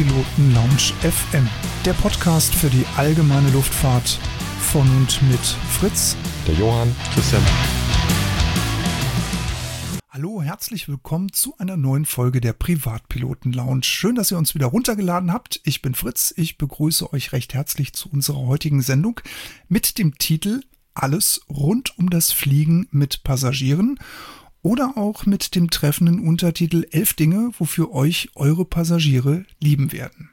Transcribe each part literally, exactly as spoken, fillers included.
Privatpiloten Lounge F M, der Podcast für die allgemeine Luftfahrt von und mit Fritz, der Johann, Christian. Hallo, herzlich willkommen zu einer neuen Folge der Privatpiloten Lounge. Schön, dass ihr uns wieder runtergeladen habt. Ich bin Fritz, ich begrüße euch recht herzlich zu unserer heutigen Sendung mit dem Titel Alles rund um das Fliegen mit Passagieren oder auch mit dem treffenden Untertitel Elf Dinge, wofür euch eure Passagiere lieben werden.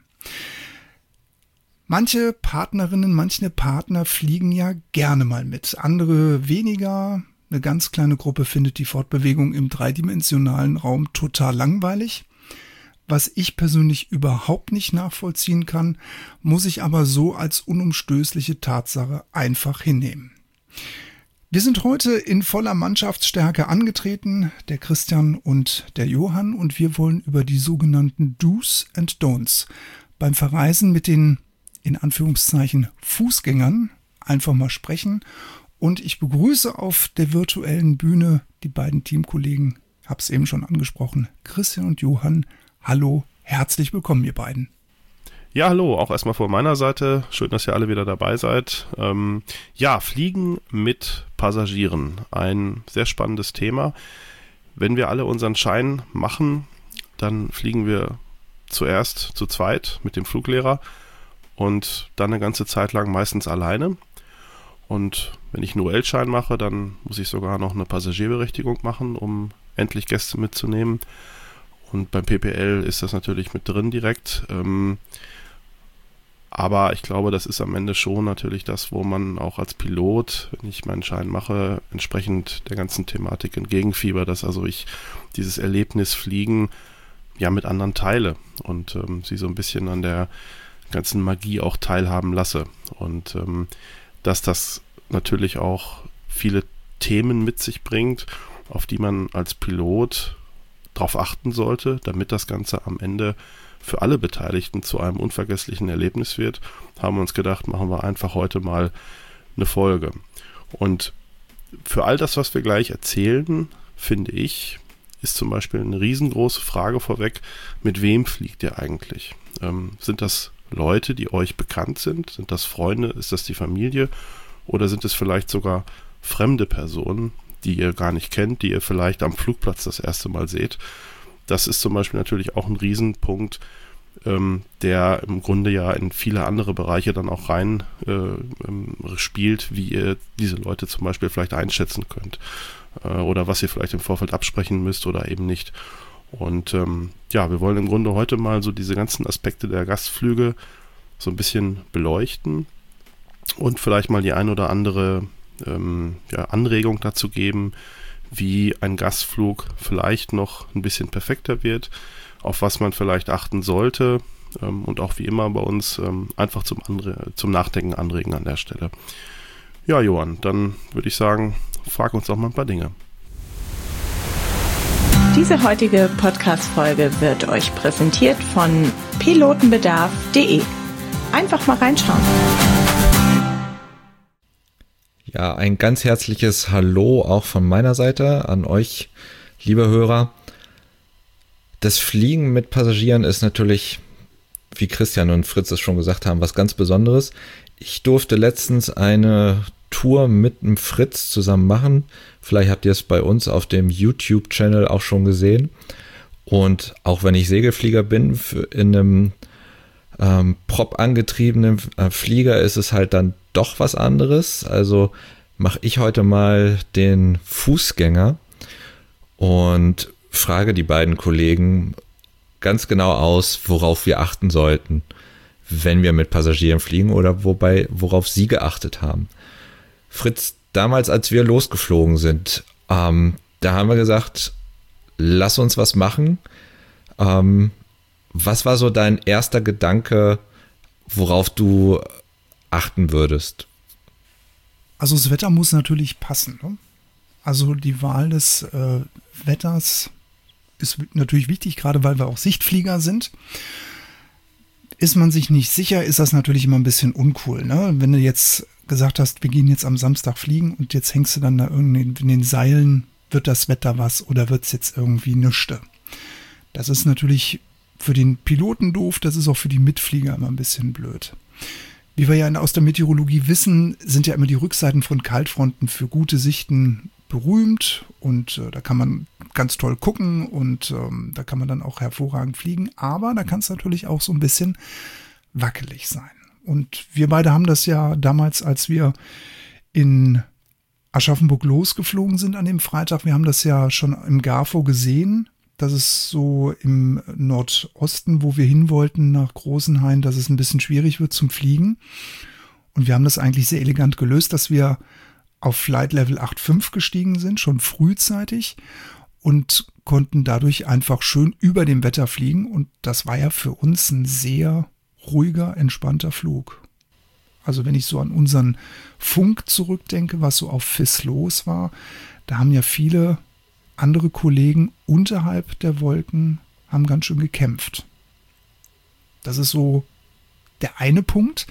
Manche Partnerinnen, manche Partner fliegen ja gerne mal mit, andere weniger. Eine ganz kleine Gruppe findet die Fortbewegung im dreidimensionalen Raum total langweilig. Was ich persönlich überhaupt nicht nachvollziehen kann, muss ich aber so als unumstößliche Tatsache einfach hinnehmen. Wir sind heute in voller Mannschaftsstärke angetreten, der Christian und der Johann, und wir wollen über die sogenannten Do's and Don'ts beim Verreisen mit den, in Anführungszeichen, Fußgängern einfach mal sprechen. Und ich begrüße auf der virtuellen Bühne die beiden Teamkollegen, hab's eben schon angesprochen, Christian und Johann. Hallo, herzlich willkommen, ihr beiden. Ja, hallo, auch erstmal von meiner Seite. Schön, dass ihr alle wieder dabei seid. Ähm, ja, Fliegen mit Passagieren. Ein sehr spannendes Thema. Wenn wir alle unseren Schein machen, dann fliegen wir zuerst zu zweit mit dem Fluglehrer und dann eine ganze Zeit lang meistens alleine. Und wenn ich einen U L-Schein mache, dann muss ich sogar noch eine Passagierberechtigung machen, um endlich Gäste mitzunehmen. Und beim P P L ist das natürlich mit drin direkt. Ähm, aber ich glaube, das ist am Ende schon natürlich das, wo man auch als Pilot, wenn ich meinen Schein mache, entsprechend der ganzen Thematik entgegenfieber, dass also ich dieses Erlebnis Fliegen ja mit anderen teile und ähm, sie so ein bisschen an der ganzen Magie auch teilhaben lasse. Und ähm, dass das natürlich auch viele Themen mit sich bringt, auf die man als Pilot drauf achten sollte, damit das Ganze am Ende für alle Beteiligten zu einem unvergesslichen Erlebnis wird, haben wir uns gedacht, machen wir einfach heute mal eine Folge. Und für all das, was wir gleich erzählen, finde ich, ist zum Beispiel eine riesengroße Frage vorweg, mit wem fliegt ihr eigentlich? Ähm, sind das Leute, die euch bekannt sind? Sind das Freunde? Ist das die Familie? Oder sind es vielleicht sogar fremde Personen, die ihr gar nicht kennt, die ihr vielleicht am Flugplatz das erste Mal seht? Das ist zum Beispiel natürlich auch ein Riesenpunkt, ähm, der im Grunde ja in viele andere Bereiche dann auch rein äh, ähm, spielt, wie ihr diese Leute zum Beispiel vielleicht einschätzen könnt. Äh, oder was ihr vielleicht im Vorfeld absprechen müsst oder eben nicht. Und ähm, ja, wir wollen im Grunde heute mal so diese ganzen Aspekte der Gastflüge so ein bisschen beleuchten und vielleicht mal die ein oder andere ähm, ja, Anregung dazu geben, wie ein Gastflug vielleicht noch ein bisschen perfekter wird, auf was man vielleicht achten sollte ähm, und auch wie immer bei uns ähm, einfach zum, Anre- zum Nachdenken anregen an der Stelle. Ja, Johann, dann würde ich sagen, frag uns doch mal ein paar Dinge. Diese heutige Podcast-Folge wird euch präsentiert von pilotenbedarf punkt de. Einfach mal reinschauen. Ja, ein ganz herzliches Hallo auch von meiner Seite an euch, liebe Hörer. Das Fliegen mit Passagieren ist natürlich, wie Christian und Fritz es schon gesagt haben, was ganz Besonderes. Ich durfte letztens eine Tour mit dem Fritz zusammen machen. Vielleicht habt ihr es bei uns auf dem YouTube-Channel auch schon gesehen. Und auch wenn ich Segelflieger bin, in einem ähm, prop angetriebenen äh, Flieger ist es halt dann doch was anderes. Also mache ich heute mal den Fußgänger und frage die beiden Kollegen ganz genau aus, worauf wir achten sollten, wenn wir mit Passagieren fliegen oder wobei, worauf sie geachtet haben. Fritz, damals, als wir losgeflogen sind, ähm, da haben wir gesagt, lass uns was machen. Ähm, was war so dein erster Gedanke, worauf du achten würdest? Also das Wetter muss natürlich passen, ne? Also die Wahl des äh, Wetters ist natürlich wichtig, gerade weil wir auch Sichtflieger sind. Ist man sich nicht sicher, ist das natürlich immer ein bisschen uncool, ne? Wenn du jetzt gesagt hast, wir gehen jetzt am Samstag fliegen und jetzt hängst du dann da irgendwie in den Seilen, wird das Wetter was oder wird es jetzt irgendwie nischte? Das ist natürlich für den Piloten doof, das ist auch für die Mitflieger immer ein bisschen blöd. Wie wir ja aus der Meteorologie wissen, sind ja immer die Rückseiten von Kaltfronten für gute Sichten berühmt und äh, da kann man ganz toll gucken und ähm, da kann man dann auch hervorragend fliegen, aber da kann es natürlich auch so ein bisschen wackelig sein. Und wir beide haben das ja damals, als wir in Aschaffenburg losgeflogen sind an dem Freitag, wir haben das ja schon im GAFO gesehen, dass es so im Nordosten, wo wir hin wollten, nach Großenhain, dass es ein bisschen schwierig wird zum Fliegen. Und wir haben das eigentlich sehr elegant gelöst, dass wir auf Flight Level acht Komma fünf gestiegen sind, schon frühzeitig und konnten dadurch einfach schön über dem Wetter fliegen. Und das war ja für uns ein sehr ruhiger, entspannter Flug. Also wenn ich so an unseren Funk zurückdenke, was so auf F I S los war, da haben ja viele andere Kollegen unterhalb der Wolken haben ganz schön gekämpft. Das ist so der eine Punkt.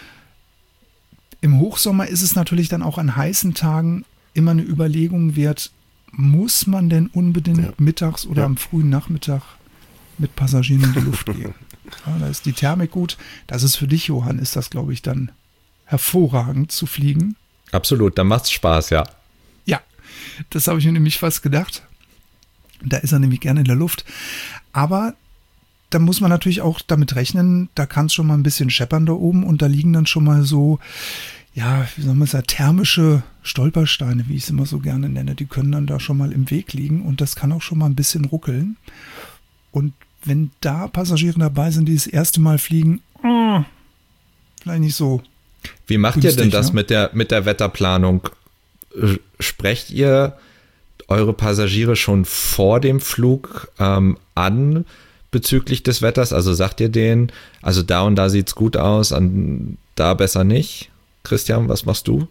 Im Hochsommer ist es natürlich dann auch an heißen Tagen immer eine Überlegung wert, muss man denn unbedingt ja. mittags oder ja. am frühen Nachmittag mit Passagieren in die Luft gehen? Ja, da ist die Thermik gut. Das ist für dich, Johann, ist das, glaube ich, dann hervorragend zu fliegen. Absolut, da macht's Spaß, ja. Ja, das habe ich mir nämlich fast gedacht. Da ist er nämlich gerne in der Luft. Aber da muss man natürlich auch damit rechnen, da kann es schon mal ein bisschen scheppern da oben und da liegen dann schon mal so, ja, wie soll man sagen, thermische Stolpersteine, wie ich es immer so gerne nenne. Die können dann da schon mal im Weg liegen und das kann auch schon mal ein bisschen ruckeln. Und wenn da Passagiere dabei sind, die das erste Mal fliegen, oh, vielleicht nicht so. Wie macht günstig, ihr denn das ne? mit der, mit der Wetterplanung? Sprecht ihr eure Passagiere schon vor dem Flug ähm, an bezüglich des Wetters? Also sagt ihr denen, also da und da sieht's gut aus, an da besser nicht? Christian, was machst du?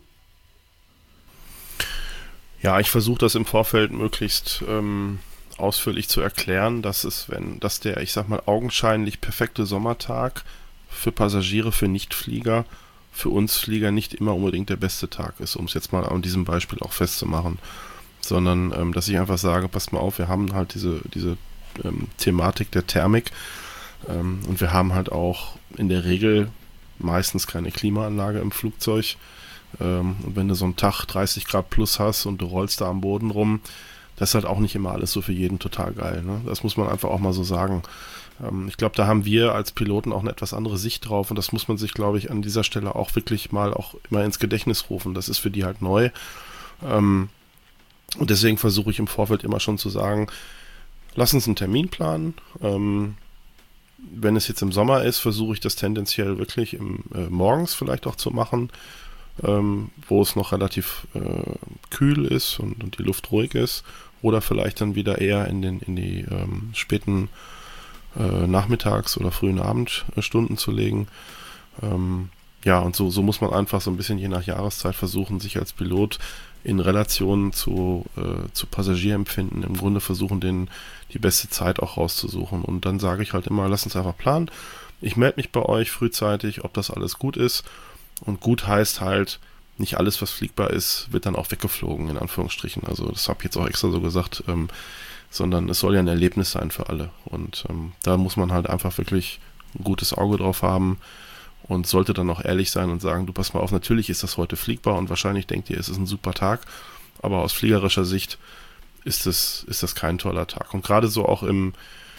Ja, ich versuche das im Vorfeld möglichst ähm, ausführlich zu erklären, dass es, wenn, dass der, ich sag mal, augenscheinlich perfekte Sommertag für Passagiere, für Nichtflieger, für uns Flieger nicht immer unbedingt der beste Tag ist, um es jetzt mal an diesem Beispiel auch festzumachen. Sondern, ähm, dass ich einfach sage, passt mal auf, wir haben halt diese, diese ähm, Thematik der Thermik ähm, und wir haben halt auch in der Regel meistens keine Klimaanlage im Flugzeug. Ähm, und wenn du so einen Tag dreißig Grad plus hast und du rollst da am Boden rum, das ist halt auch nicht immer alles so für jeden total geil. Ne? Das muss man einfach auch mal so sagen. Ähm, ich glaube, da haben wir als Piloten auch eine etwas andere Sicht drauf und das muss man sich, glaube ich, an dieser Stelle auch wirklich mal auch immer ins Gedächtnis rufen. Das ist für die halt neu. Ähm, Und deswegen versuche ich im Vorfeld immer schon zu sagen, lass uns einen Termin planen. Ähm, wenn es jetzt im Sommer ist, versuche ich das tendenziell wirklich im, äh, morgens vielleicht auch zu machen, ähm, wo es noch relativ äh, kühl ist und, und die Luft ruhig ist. Oder vielleicht dann wieder eher in, den, in die ähm, späten äh, Nachmittags- oder frühen Abendstunden zu legen. Ähm, ja, und so, so muss man einfach so ein bisschen je nach Jahreszeit versuchen, sich als Pilot in Relation zu, äh, zu Passagierempfinden im Grunde versuchen, den, die beste Zeit auch rauszusuchen. Und dann sage ich halt immer, lass uns einfach planen. Ich melde mich bei euch frühzeitig, ob das alles gut ist. Und gut heißt halt, nicht alles, was fliegbar ist, wird dann auch weggeflogen, in Anführungsstrichen. Also das habe ich jetzt auch extra so gesagt, ähm, sondern es soll ja ein Erlebnis sein für alle. Und ähm, da muss man halt einfach wirklich ein gutes Auge drauf haben. Und sollte dann auch ehrlich sein und sagen, du pass mal auf, natürlich ist das heute fliegbar und wahrscheinlich denkt ihr, es ist ein super Tag, aber aus fliegerischer Sicht ist das, ist das kein toller Tag. Und gerade so auch im,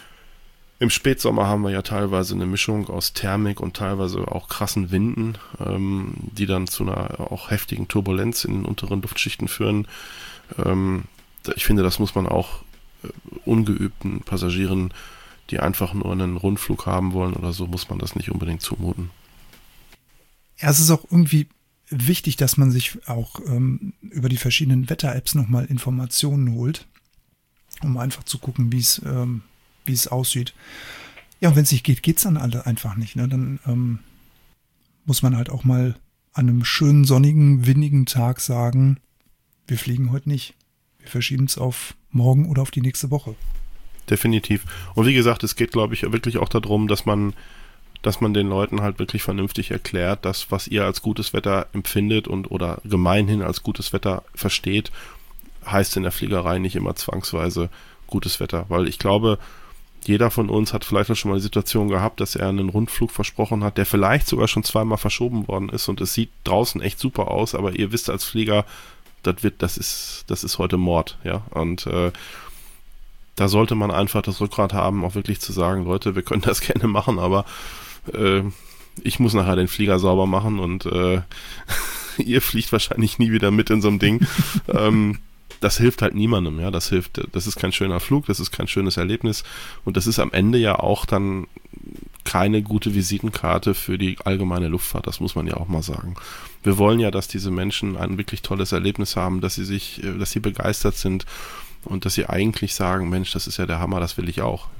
im Spätsommer haben wir ja teilweise eine Mischung aus Thermik und teilweise auch krassen Winden, ähm, die dann zu einer auch heftigen Turbulenz in den unteren Luftschichten führen. Ähm, ich finde, das muss man auch äh, ungeübten Passagieren, die einfach nur einen Rundflug haben wollen oder so, muss man das nicht unbedingt zumuten. Ja, es ist auch irgendwie wichtig, dass man sich auch ähm, über die verschiedenen Wetter-Apps nochmal Informationen holt, um einfach zu gucken, wie es ähm, wie es aussieht. Ja, und wenn es nicht geht, geht es dann alle einfach nicht. Ne? Dann ähm, muss man halt auch mal an einem schönen, sonnigen, windigen Tag sagen, wir fliegen heute nicht. Wir verschieben es auf morgen oder auf die nächste Woche. Definitiv. Und wie gesagt, es geht, glaube ich, wirklich auch darum, dass man dass man den Leuten halt wirklich vernünftig erklärt, dass was ihr als gutes Wetter empfindet und oder gemeinhin als gutes Wetter versteht, heißt in der Fliegerei nicht immer zwangsweise gutes Wetter. Weil ich glaube, jeder von uns hat vielleicht schon mal die Situation gehabt, dass er einen Rundflug versprochen hat, der vielleicht sogar schon zweimal verschoben worden ist und es sieht draußen echt super aus, aber ihr wisst als Flieger, das wird, das ist, das ist heute Mord, ja, und äh, da sollte man einfach das Rückgrat haben, auch wirklich zu sagen, Leute, wir können das gerne machen, aber äh, ich muss nachher den Flieger sauber machen und äh, ihr fliegt wahrscheinlich nie wieder mit in so einem Ding. ähm, das hilft halt niemandem, ja, das hilft, das ist kein schöner Flug, das ist kein schönes Erlebnis und das ist am Ende ja auch dann keine gute Visitenkarte für die allgemeine Luftfahrt, das muss man ja auch mal sagen. Wir wollen ja, dass diese Menschen ein wirklich tolles Erlebnis haben, dass sie sich, dass sie begeistert sind und dass sie eigentlich sagen, Mensch, das ist ja der Hammer, das will ich auch.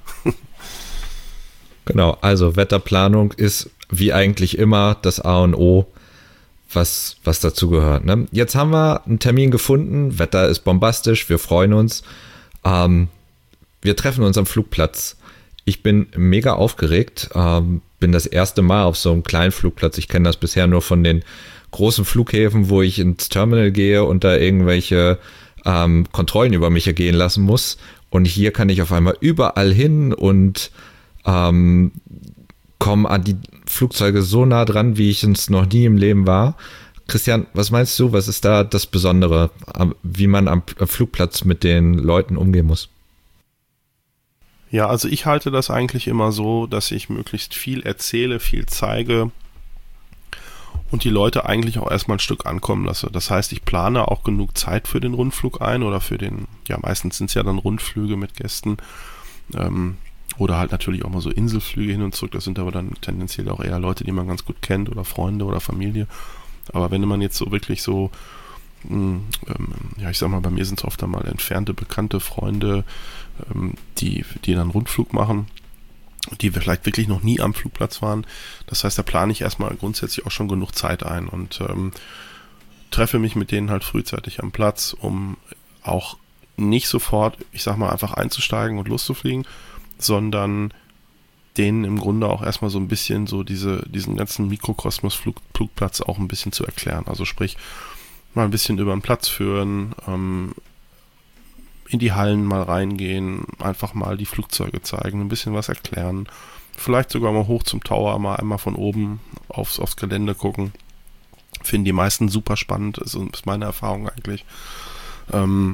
Genau, also Wetterplanung ist wie eigentlich immer das A und O, was, was dazu gehört. Ne? Jetzt haben wir einen Termin gefunden, Wetter ist bombastisch, wir freuen uns. Ähm, wir treffen uns am Flugplatz. Ich bin mega aufgeregt, ähm, bin das erste Mal auf so einem kleinen Flugplatz. Ich kenne das bisher nur von den großen Flughäfen, wo ich ins Terminal gehe und da irgendwelche ähm, Kontrollen über mich ergehen lassen muss. Und hier kann ich auf einmal überall hin und ähm, komme an die Flugzeuge so nah dran, wie ich es noch nie im Leben war. Christian, was meinst du, was ist da das Besondere, wie man am Flugplatz mit den Leuten umgehen muss? Ja, also ich halte das eigentlich immer so, dass ich möglichst viel erzähle, viel zeige und die Leute eigentlich auch erstmal ein Stück ankommen lasse. Das heißt, ich plane auch genug Zeit für den Rundflug ein oder für den, ja meistens sind es ja dann Rundflüge mit Gästen, ähm, oder halt natürlich auch mal so Inselflüge hin und zurück. Das sind aber dann tendenziell auch eher Leute, die man ganz gut kennt oder Freunde oder Familie. Aber wenn man jetzt so wirklich so, mh, ähm, ja ich sag mal, bei mir sind es oft einmal entfernte, bekannte Freunde, ähm, die, die dann Rundflug machen, die vielleicht wirklich noch nie am Flugplatz waren. Das heißt, da plane ich erstmal grundsätzlich auch schon genug Zeit ein und ähm, treffe mich mit denen halt frühzeitig am Platz, um auch nicht sofort, ich sag mal, einfach einzusteigen und loszufliegen, sondern denen im Grunde auch erstmal so ein bisschen so diese, diesen ganzen Mikrokosmos-Flugplatz auch ein bisschen zu erklären. Also sprich, mal ein bisschen über den Platz führen, ähm, in die Hallen mal reingehen, einfach mal die Flugzeuge zeigen, ein bisschen was erklären, vielleicht sogar mal hoch zum Tower, mal einmal von oben aufs, aufs Gelände gucken. Finden die meisten super spannend, ist, ist meine Erfahrung eigentlich. Ähm,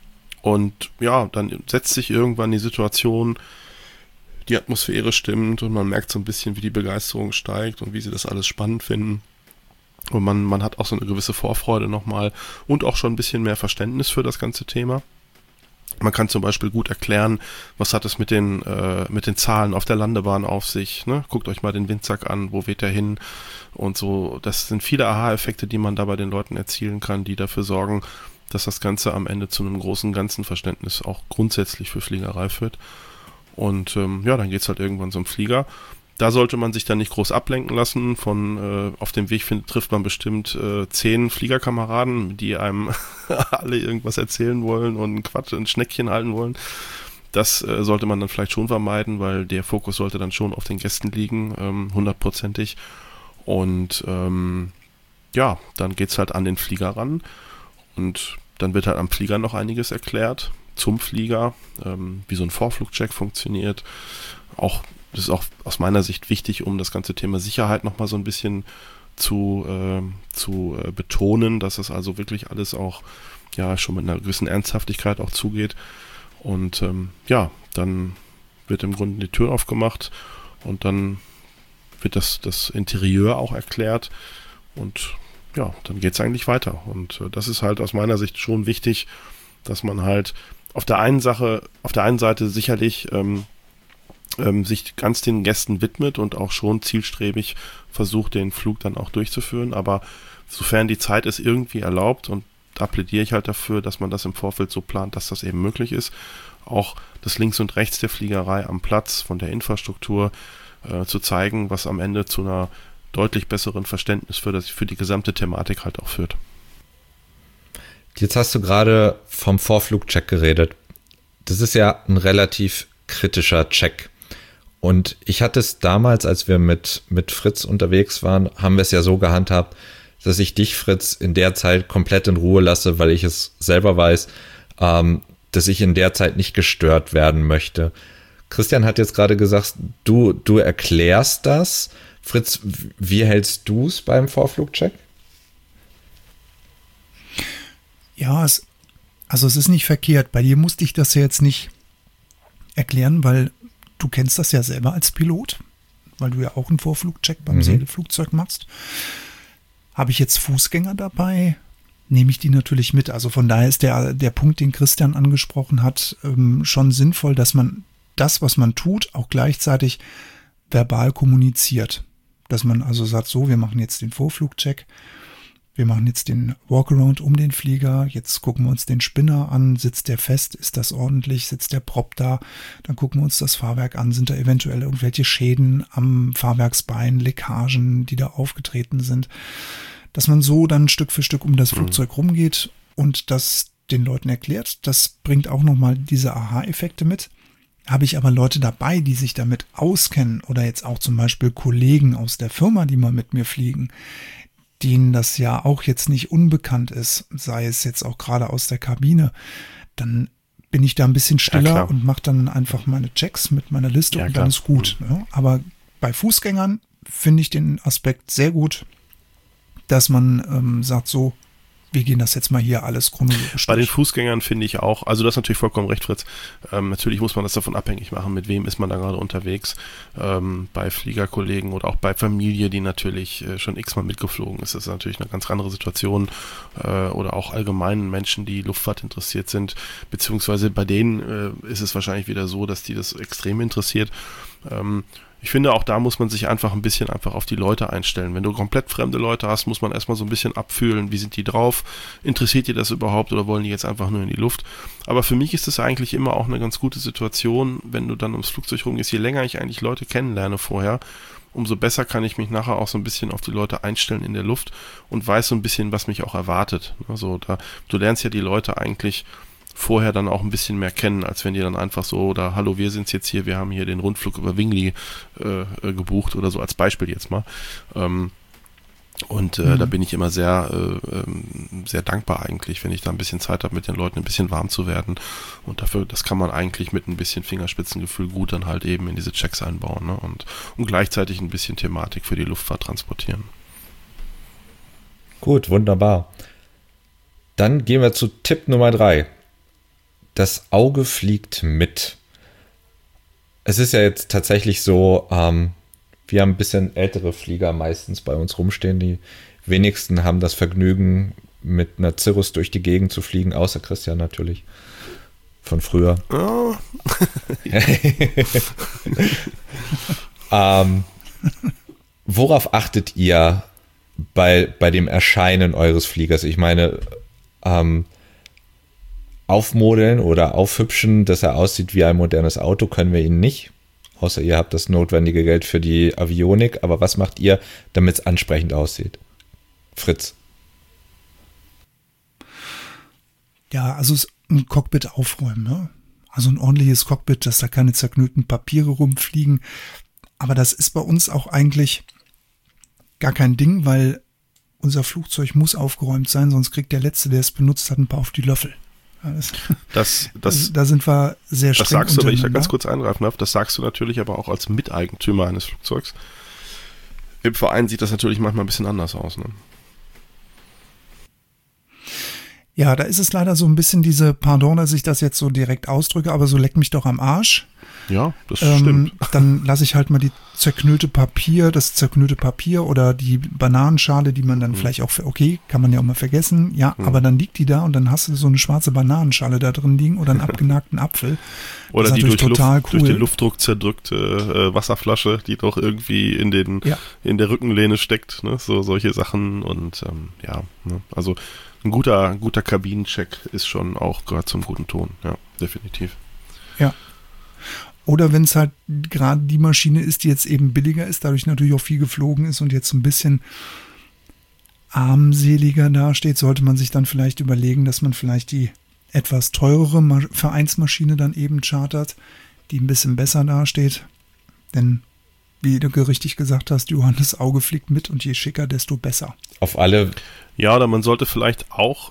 und ja, dann setzt sich irgendwann die Situation, die Atmosphäre stimmt und man merkt so ein bisschen, wie die Begeisterung steigt und wie sie das alles spannend finden. Und man, man hat auch so eine gewisse Vorfreude nochmal und auch schon ein bisschen mehr Verständnis für das ganze Thema. Man kann zum Beispiel gut erklären, was hat es mit den, äh, mit den Zahlen auf der Landebahn auf sich. Ne? Guckt euch mal den Windsack an, wo weht der hin? Und so, das sind viele Aha-Effekte, die man da bei den Leuten erzielen kann, die dafür sorgen, dass das Ganze am Ende zu einem großen ganzen Verständnis auch grundsätzlich für Fliegerei führt. Und ähm, ja, dann geht's halt irgendwann zum Flieger. Da sollte man sich dann nicht groß ablenken lassen. Von äh, auf dem Weg find, trifft man bestimmt äh, zehn Fliegerkameraden, die einem alle irgendwas erzählen wollen und ein Quatsch, ein Schneckchen halten wollen. Das äh, sollte man dann vielleicht schon vermeiden, weil der Fokus sollte dann schon auf den Gästen liegen, ähm, hundertprozentig. Und ähm, ja, dann geht's halt an den Flieger ran. Und dann wird halt am Flieger noch einiges erklärt. Zum Flieger, ähm, wie so ein Vorflugcheck funktioniert. Auch, das ist auch aus meiner Sicht wichtig, um das ganze Thema Sicherheit nochmal so ein bisschen zu, äh, zu äh, betonen, dass es also wirklich alles auch ja schon mit einer gewissen Ernsthaftigkeit auch zugeht. Und ähm, ja, dann wird im Grunde die Tür aufgemacht und dann wird das, das Interieur auch erklärt und ja, dann geht es eigentlich weiter. Und äh, das ist halt aus meiner Sicht schon wichtig, dass man halt auf der einen Sache, auf der einen Seite sicherlich ähm, ähm, sich ganz den Gästen widmet und auch schon zielstrebig versucht, den Flug dann auch durchzuführen, aber sofern die Zeit es irgendwie erlaubt, und da plädiere ich halt dafür, dass man das im Vorfeld so plant, dass das eben möglich ist, auch das Links und Rechts der Fliegerei am Platz von der Infrastruktur äh, zu zeigen, was am Ende zu einer deutlich besseren Verständnis für, das, für die gesamte Thematik halt auch führt. Jetzt hast du gerade vom Vorflugcheck geredet. Das ist ja ein relativ kritischer Check. Und ich hatte es damals, als wir mit, mit Fritz unterwegs waren, haben wir es ja so gehandhabt, dass ich dich, Fritz, in der Zeit komplett in Ruhe lasse, weil ich es selber weiß, ähm, dass ich in der Zeit nicht gestört werden möchte. Christian hat jetzt gerade gesagt, du, du erklärst das. Fritz, wie hältst du es beim Vorflugcheck? Ja, es, also es ist nicht verkehrt. Bei dir musste ich das ja jetzt nicht erklären, weil du kennst das ja selber als Pilot, weil du ja auch einen Vorflugcheck beim mhm. Segelflugzeug machst. Habe ich jetzt Fußgänger dabei, nehme ich die natürlich mit. Also von daher ist der, der Punkt, den Christian angesprochen hat, ähm, schon sinnvoll, dass man das, was man tut, auch gleichzeitig verbal kommuniziert. Dass man also sagt, so, wir machen jetzt den Vorflugcheck, wir machen jetzt den Walkaround um den Flieger, jetzt gucken wir uns den Spinner an, sitzt der fest, ist das ordentlich, sitzt der Prop da, dann gucken wir uns das Fahrwerk an, sind da eventuell irgendwelche Schäden am Fahrwerksbein, Leckagen, die da aufgetreten sind. Dass man so dann Stück für Stück um das Flugzeug rumgeht und das den Leuten erklärt, das bringt auch nochmal diese Aha-Effekte mit. Habe ich aber Leute dabei, die sich damit auskennen oder jetzt auch zum Beispiel Kollegen aus der Firma, die mal mit mir fliegen, denen das ja auch jetzt nicht unbekannt ist, sei es jetzt auch gerade aus der Kabine, dann bin ich da ein bisschen stiller ja, und mache dann einfach meine Checks mit meiner Liste ja, und dann ist gut. Mhm. Ja, aber bei Fußgängern finde ich den Aspekt sehr gut, dass man ähm, sagt so, wir gehen das jetzt mal hier alles chronologisch Bei durch. Den Fußgängern finde ich auch, also das ist natürlich vollkommen recht, Fritz. Ähm, natürlich muss man das davon abhängig machen, mit wem ist man da gerade unterwegs. Ähm, bei Fliegerkollegen oder auch bei Familie, die natürlich äh, schon x-mal mitgeflogen ist, das ist natürlich eine ganz andere Situation. Äh, oder auch allgemeinen Menschen, die Luftfahrt interessiert sind, beziehungsweise bei denen äh, ist es wahrscheinlich wieder so, dass die das extrem interessiert. Ähm, Ich finde, auch da muss man sich einfach ein bisschen einfach auf die Leute einstellen. Wenn du komplett fremde Leute hast, muss man erstmal so ein bisschen abfühlen, wie sind die drauf, interessiert die das überhaupt oder wollen die jetzt einfach nur in die Luft? Aber für mich ist das eigentlich immer auch eine ganz gute Situation, wenn du dann ums Flugzeug rumgehst. Je länger ich eigentlich Leute kennenlerne vorher, umso besser kann ich mich nachher auch so ein bisschen auf die Leute einstellen in der Luft und weiß so ein bisschen, was mich auch erwartet. Also da, du lernst ja die Leute eigentlich vorher dann auch ein bisschen mehr kennen, als wenn die dann einfach so, oder hallo, wir sind's jetzt hier, wir haben hier den Rundflug über Wingli äh, gebucht oder so, als Beispiel jetzt mal. Ähm, und äh, mhm. da bin ich immer sehr, äh, sehr dankbar eigentlich, wenn ich da ein bisschen Zeit habe, mit den Leuten ein bisschen warm zu werden. Und dafür, das kann man eigentlich mit ein bisschen Fingerspitzengefühl gut dann halt eben in diese Checks einbauen, ne? und, und gleichzeitig ein bisschen Thematik für die Luftfahrt transportieren. Gut, wunderbar. Dann gehen wir zu Tipp Nummer drei. Das Auge fliegt mit. Es ist ja jetzt tatsächlich so, ähm, wir haben ein bisschen ältere Flieger meistens bei uns rumstehen. Die wenigsten haben das Vergnügen, mit einer Cirrus durch die Gegend zu fliegen, außer Christian natürlich. Von früher. Oh. ähm, worauf achtet ihr bei, bei dem Erscheinen eures Fliegers? Ich meine, ähm, aufmodeln oder aufhübschen, dass er aussieht wie ein modernes Auto, können wir ihn nicht. Außer ihr habt das notwendige Geld für die Avionik. Aber was macht ihr, damit es ansprechend aussieht? Fritz. Ja, also ein Cockpit aufräumen. Ne? Also ein ordentliches Cockpit, dass da keine zerknüllten Papiere rumfliegen. Aber das ist bei uns auch eigentlich gar kein Ding, weil unser Flugzeug muss aufgeräumt sein, sonst kriegt der Letzte, der es benutzt hat, ein paar auf die Löffel. Das, das, das, da sind wir sehr streng. Das sagst du, wenn ich da ganz kurz eingreifen darf, das sagst du natürlich aber auch als Miteigentümer eines Flugzeugs. Im Verein sieht das natürlich manchmal ein bisschen anders aus, ne? Ja, da ist es leider so ein bisschen diese, pardon, dass ich das jetzt so direkt ausdrücke, aber so leck mich doch am Arsch. Ja, das ähm, stimmt. Dann lasse ich halt mal die zerknüllte Papier, das zerknüllte Papier oder die Bananenschale, die man dann mhm. vielleicht auch, okay, kann man ja auch mal vergessen, ja, mhm. aber dann liegt die da und dann hast du so eine schwarze Bananenschale da drin liegen oder einen abgenagten Apfel. Oder die durch, total Luft, cool. durch den Luftdruck zerdrückte äh, Wasserflasche, die doch irgendwie in den ja. in der Rückenlehne steckt, ne? So solche Sachen und ähm, ja, ne? Also ein guter, ein guter Kabinencheck ist schon auch, gehört zum guten Ton, ja, definitiv. Ja. Oder wenn es halt gerade die Maschine ist, die jetzt eben billiger ist, dadurch natürlich auch viel geflogen ist und jetzt ein bisschen armseliger dasteht, sollte man sich dann vielleicht überlegen, dass man vielleicht die etwas teurere Ma- Vereinsmaschine dann eben chartert, die ein bisschen besser dasteht. Denn, wie du richtig gesagt hast, Johann, das Auge fliegt mit und je schicker, desto besser. Auf alle. Ja, oder man sollte vielleicht auch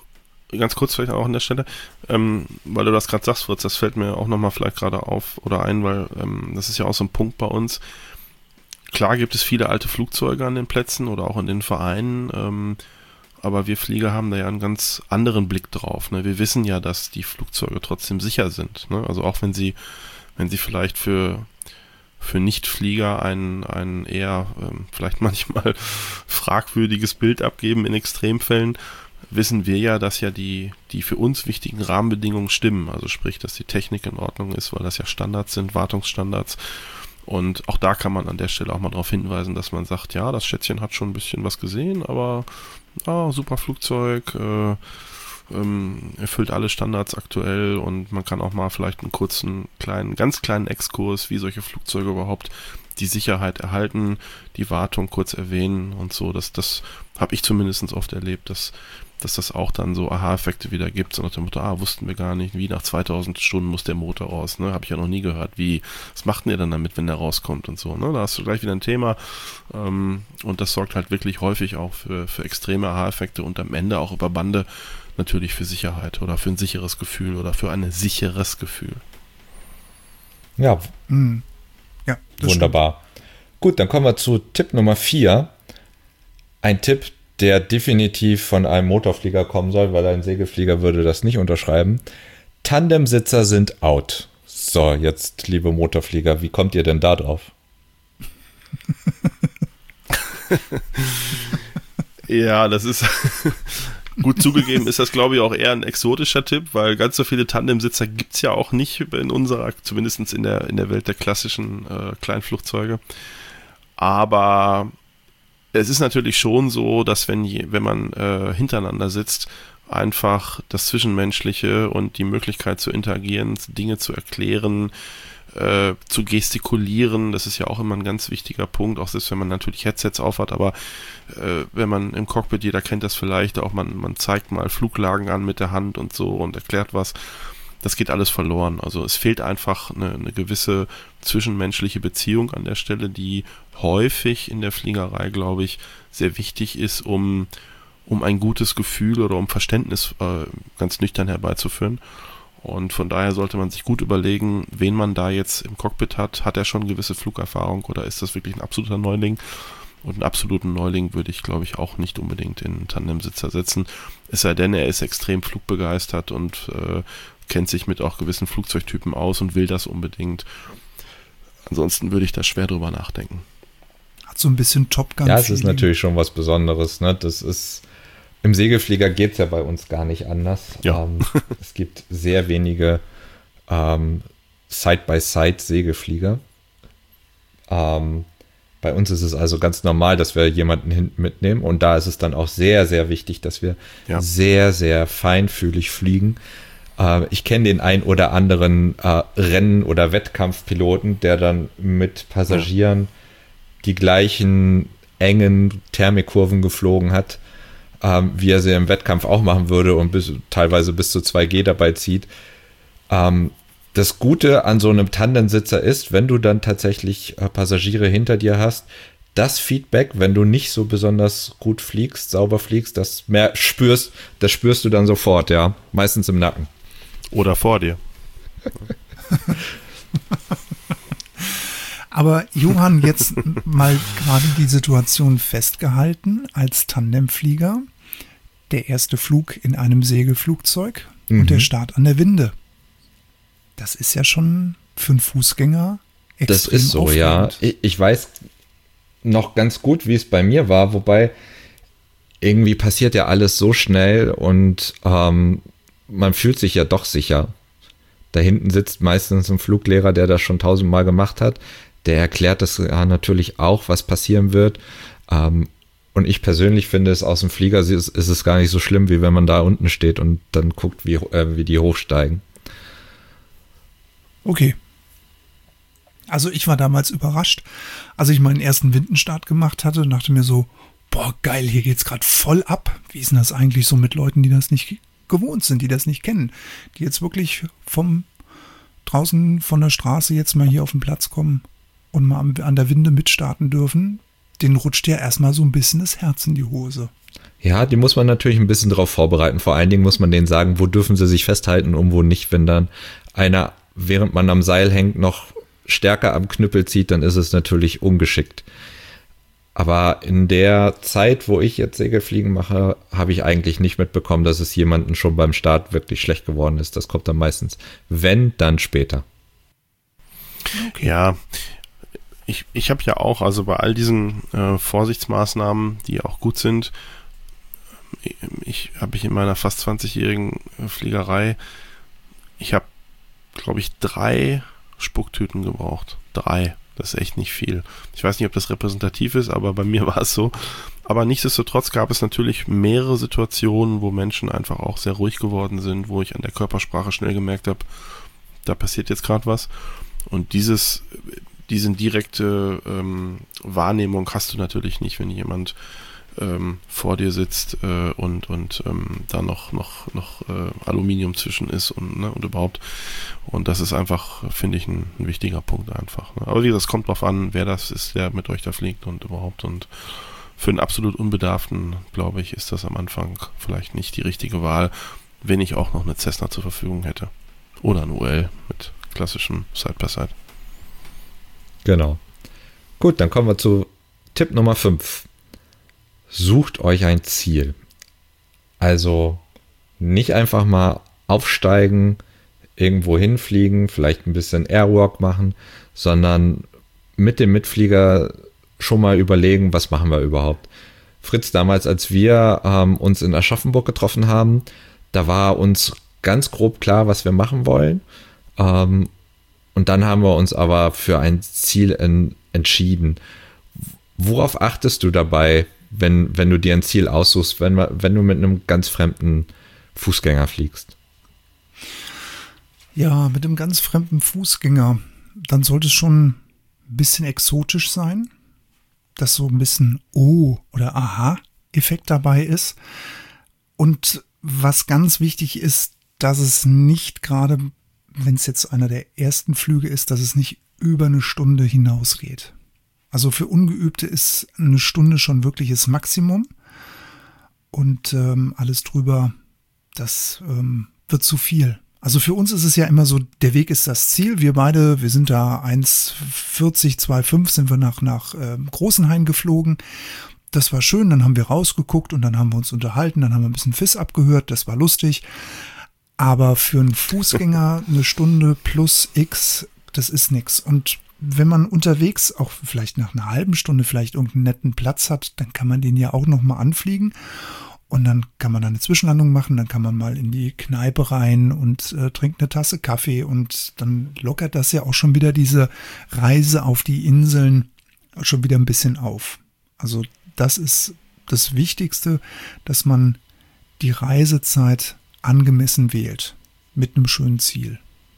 ganz kurz vielleicht auch an der Stelle, ähm, weil du das gerade sagst, Fritz, das fällt mir auch nochmal vielleicht gerade auf oder ein, weil ähm, das ist ja auch so ein Punkt bei uns. Klar gibt es viele alte Flugzeuge an den Plätzen oder auch in den Vereinen, ähm, aber wir Flieger haben da ja einen ganz anderen Blick drauf. Ne? Wir wissen ja, dass die Flugzeuge trotzdem sicher sind. Ne? Also auch wenn sie, wenn sie vielleicht für für Nichtflieger ein, ein eher ähm, vielleicht manchmal fragwürdiges Bild abgeben in Extremfällen, wissen wir ja, dass ja die, die für uns wichtigen Rahmenbedingungen stimmen. Also sprich, dass die Technik in Ordnung ist, weil das ja Standards sind, Wartungsstandards. Und auch da kann man an der Stelle auch mal darauf hinweisen, dass man sagt, ja, das Schätzchen hat schon ein bisschen was gesehen, aber ah, super Flugzeug, äh, ähm, erfüllt alle Standards aktuell und man kann auch mal vielleicht einen kurzen, kleinen, ganz kleinen Exkurs, wie solche Flugzeuge überhaupt die Sicherheit erhalten, die Wartung kurz erwähnen und so. Das, das habe ich zumindest oft erlebt, dass, dass das auch dann so Aha-Effekte wieder gibt, so nach dem Motto, ah, wussten wir gar nicht, wie nach zweitausend Stunden muss der Motor raus, ne, habe ich ja noch nie gehört, wie, was macht denn ihr dann damit, wenn der rauskommt und so, ne, da hast du gleich wieder ein Thema ähm, und das sorgt halt wirklich häufig auch für, für extreme Aha-Effekte und am Ende auch über Bande natürlich für Sicherheit oder für ein sicheres Gefühl oder für ein sicheres Gefühl. Ja, mhm. Ja, wunderbar. Stimmt. Gut, dann kommen wir zu Tipp Nummer vier. Ein Tipp, der definitiv von einem Motorflieger kommen soll, weil ein Segelflieger würde das nicht unterschreiben. Tandemsitzer sind out. So, jetzt, liebe Motorflieger, wie kommt ihr denn da drauf? Ja, das ist gut zugegeben, ist das, glaube ich, auch eher ein exotischer Tipp, weil ganz so viele Tandemsitzer gibt es ja auch nicht in unserer, zumindest in der, in der Welt der klassischen äh, Kleinflugzeuge. Aber es ist natürlich schon so, dass wenn, je, wenn man äh, hintereinander sitzt, einfach das Zwischenmenschliche und die Möglichkeit zu interagieren, Dinge zu erklären, äh, zu gestikulieren, das ist ja auch immer ein ganz wichtiger Punkt, auch selbst wenn man natürlich Headsets aufhat, aber äh, wenn man im Cockpit, jeder kennt das vielleicht, auch man, man zeigt mal Fluglagen an mit der Hand und so und erklärt was, das geht alles verloren. Also es fehlt einfach eine, eine gewisse zwischenmenschliche Beziehung an der Stelle, die häufig in der Fliegerei, glaube ich, sehr wichtig ist, um, um ein gutes Gefühl oder um Verständnis äh, ganz nüchtern herbeizuführen. Und von daher sollte man sich gut überlegen, wen man da jetzt im Cockpit hat. Hat er schon gewisse Flugerfahrung oder ist das wirklich ein absoluter Neuling? Und einen absoluten Neuling würde ich, glaube ich, auch nicht unbedingt in einen Tandemsitzer setzen. Es sei denn, er ist extrem flugbegeistert und äh, kennt sich mit auch gewissen Flugzeugtypen aus und will das unbedingt. Ansonsten würde ich da schwer drüber nachdenken. Hat so ein bisschen Top Gun. Ja, es ist natürlich schon was Besonderes. Ne? Das ist, im Segelflieger geht es ja bei uns gar nicht anders. Ja. Ähm, es gibt sehr wenige ähm, Side-by-Side-Segelflieger. Ähm, bei uns ist es also ganz normal, dass wir jemanden hinten mitnehmen. Und da ist es dann auch sehr, sehr wichtig, dass wir ja. sehr, sehr feinfühlig fliegen. Äh, ich kenne den ein oder anderen äh, Rennen- oder Wettkampfpiloten, der dann mit Passagieren ja. die gleichen engen Thermikkurven geflogen hat, ähm, wie er sie im Wettkampf auch machen würde und bis, teilweise bis zu zwei G dabei zieht. Ähm, das Gute an so einem Tandemsitzer ist, wenn du dann tatsächlich äh, Passagiere hinter dir hast, das Feedback, wenn du nicht so besonders gut fliegst, sauber fliegst, das mehr spürst, das spürst du dann sofort, ja. Meistens im Nacken. Oder vor dir. Aber Johann, jetzt mal gerade die Situation festgehalten als Tandemflieger. Der erste Flug in einem Segelflugzeug mhm. und der Start an der Winde. Das ist ja schon für einen Fußgänger extrem Das ist so, aufregend. ja. Ich, ich weiß noch ganz gut, wie es bei mir war, wobei irgendwie passiert ja alles so schnell und ähm, man fühlt sich ja doch sicher. Da hinten sitzt meistens ein Fluglehrer, der das schon tausendmal gemacht hat. Der erklärt das ja natürlich auch, was passieren wird. Ähm, und ich persönlich finde es aus dem Flieger ist, ist es gar nicht so schlimm, wie wenn man da unten steht und dann guckt, wie, äh, wie die hochsteigen. Okay. Also ich war damals überrascht, als ich meinen ersten Windenstart gemacht hatte und dachte mir so, boah, geil, hier geht's gerade voll ab. Wie ist denn das eigentlich so mit Leuten, die das nicht gewohnt sind, die das nicht kennen, die jetzt wirklich vom draußen von der Straße jetzt mal hier auf den Platz kommen und mal an der Winde mitstarten dürfen. denen rutscht ja erstmal so ein bisschen das Herz in die Hose. Ja, die muss man natürlich ein bisschen darauf vorbereiten. Vor allen Dingen muss man denen sagen, wo dürfen sie sich festhalten und wo nicht. Wenn dann einer, während man am Seil hängt, noch stärker am Knüppel zieht, dann ist es natürlich ungeschickt. Aber in der Zeit, wo ich jetzt Segelfliegen mache, habe ich eigentlich nicht mitbekommen, dass es jemandem schon beim Start wirklich schlecht geworden ist. Das kommt dann meistens, wenn, dann später. Okay. Ja, ich, ich habe ja auch, also bei all diesen äh, Vorsichtsmaßnahmen, die auch gut sind, ich habe ich in meiner fast zwanzigjährigen Fliegerei, ich habe, glaube ich, drei Spucktüten gebraucht. Drei. Das ist echt nicht viel. Ich weiß nicht, ob das repräsentativ ist, aber bei mir war es so. Aber nichtsdestotrotz gab es natürlich mehrere Situationen, wo Menschen einfach auch sehr ruhig geworden sind, wo ich an der Körpersprache schnell gemerkt habe, da passiert jetzt gerade was. Und dieses, diese direkte ähm, Wahrnehmung hast du natürlich nicht, wenn jemand ähm, vor dir sitzt äh, und, und ähm, da noch, noch, noch äh, Aluminium zwischen ist und, ne, und überhaupt. Und das ist einfach, finde ich, ein, ein wichtiger Punkt einfach. Ne? Aber wie gesagt, es kommt drauf an, wer das ist, der mit euch da fliegt und überhaupt. Und für einen absolut Unbedarften, glaube ich, ist das am Anfang vielleicht nicht die richtige Wahl, wenn ich auch noch eine Cessna zur Verfügung hätte. Oder ein U L mit klassischem Side-by-Side. Genau. Gut, dann kommen wir zu Tipp Nummer fünf. Sucht euch ein Ziel. Also nicht einfach mal aufsteigen, irgendwo hinfliegen, vielleicht ein bisschen Airwalk machen, sondern mit dem Mitflieger schon mal überlegen, was machen wir überhaupt. Fritz, damals, als wir ähm, uns in Aschaffenburg getroffen haben, da war uns ganz grob klar, was wir machen wollen. Ähm, und dann haben wir uns aber für ein Ziel en- entschieden. Worauf achtest du dabei, wenn, wenn du dir ein Ziel aussuchst, wenn, wenn du mit einem ganz fremden Fußgänger fliegst? Ja, mit einem ganz fremden Fußgänger, dann sollte es schon ein bisschen exotisch sein, dass so ein bisschen Oh- oder Aha-Effekt dabei ist. Und was ganz wichtig ist, dass es nicht gerade, wenn es jetzt einer der ersten Flüge ist, dass es nicht über eine Stunde hinausgeht. Also für Ungeübte ist eine Stunde schon wirkliches Maximum und ähm, alles drüber, das ähm, wird zu viel. Also für uns ist es ja immer so, der Weg ist das Ziel. Wir beide, wir sind da eins vierzig, zwei Komma fünf sind wir nach, nach ähm, Großenhain geflogen. Das war schön, dann haben wir rausgeguckt und dann haben wir uns unterhalten, dann haben wir ein bisschen Fiss abgehört, das war lustig. Aber für einen Fußgänger eine Stunde plus X, das ist nix. Und wenn man unterwegs auch vielleicht nach einer halben Stunde vielleicht irgendeinen netten Platz hat, dann kann man den ja auch nochmal anfliegen und dann kann man da eine Zwischenlandung machen, dann kann man mal in die Kneipe rein und äh, trinkt eine Tasse Kaffee und dann lockert das ja auch schon wieder diese Reise auf die Inseln schon wieder ein bisschen auf. Also das ist das Wichtigste, dass man die Reisezeit angemessen wählt mit einem schönen Ziel.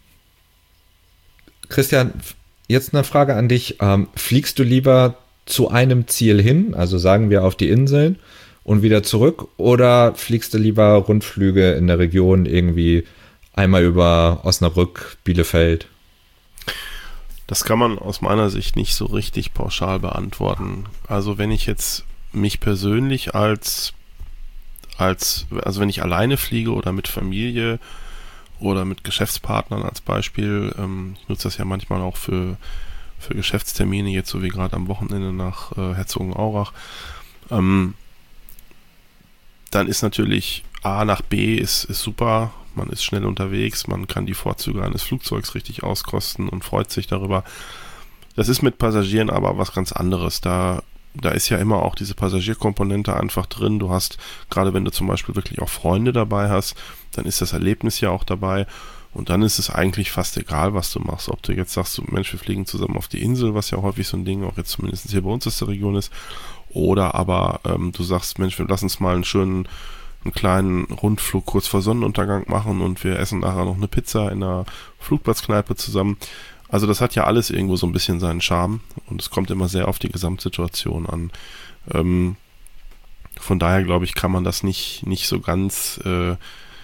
Christian, jetzt eine Frage an dich. Ähm, fliegst du lieber zu einem Ziel hin, also sagen wir auf die Inseln und wieder zurück, oder fliegst du lieber Rundflüge in der Region, irgendwie einmal über Osnabrück, Bielefeld? Das kann man aus meiner Sicht nicht so richtig pauschal beantworten. Also wenn ich jetzt mich persönlich als, als also wenn ich alleine fliege oder mit Familie oder mit Geschäftspartnern als Beispiel, ähm, ich nutze das ja manchmal auch für, für Geschäftstermine, jetzt so wie gerade am Wochenende nach äh, Herzogenaurach, ähm, dann ist natürlich A nach B ist, ist super, man ist schnell unterwegs, man kann die Vorzüge eines Flugzeugs richtig auskosten und freut sich darüber. Das ist mit Passagieren aber was ganz anderes, da Da ist ja immer auch diese Passagierkomponente einfach drin. Du hast, gerade wenn du zum Beispiel wirklich auch Freunde dabei hast, dann ist das Erlebnis ja auch dabei. Und dann ist es eigentlich fast egal, was du machst. Ob du jetzt sagst, Mensch, wir fliegen zusammen auf die Insel, was ja häufig so ein Ding auch jetzt zumindest hier bei uns aus der Region ist. Oder aber ähm, du sagst, Mensch, wir lassen uns mal einen schönen, einen kleinen Rundflug kurz vor Sonnenuntergang machen und wir essen nachher noch eine Pizza in einer Flugplatzkneipe zusammen. Also das hat ja alles irgendwo so ein bisschen seinen Charme und es kommt immer sehr auf die Gesamtsituation an. Ähm, von daher glaube ich, kann man das nicht, nicht so ganz, äh,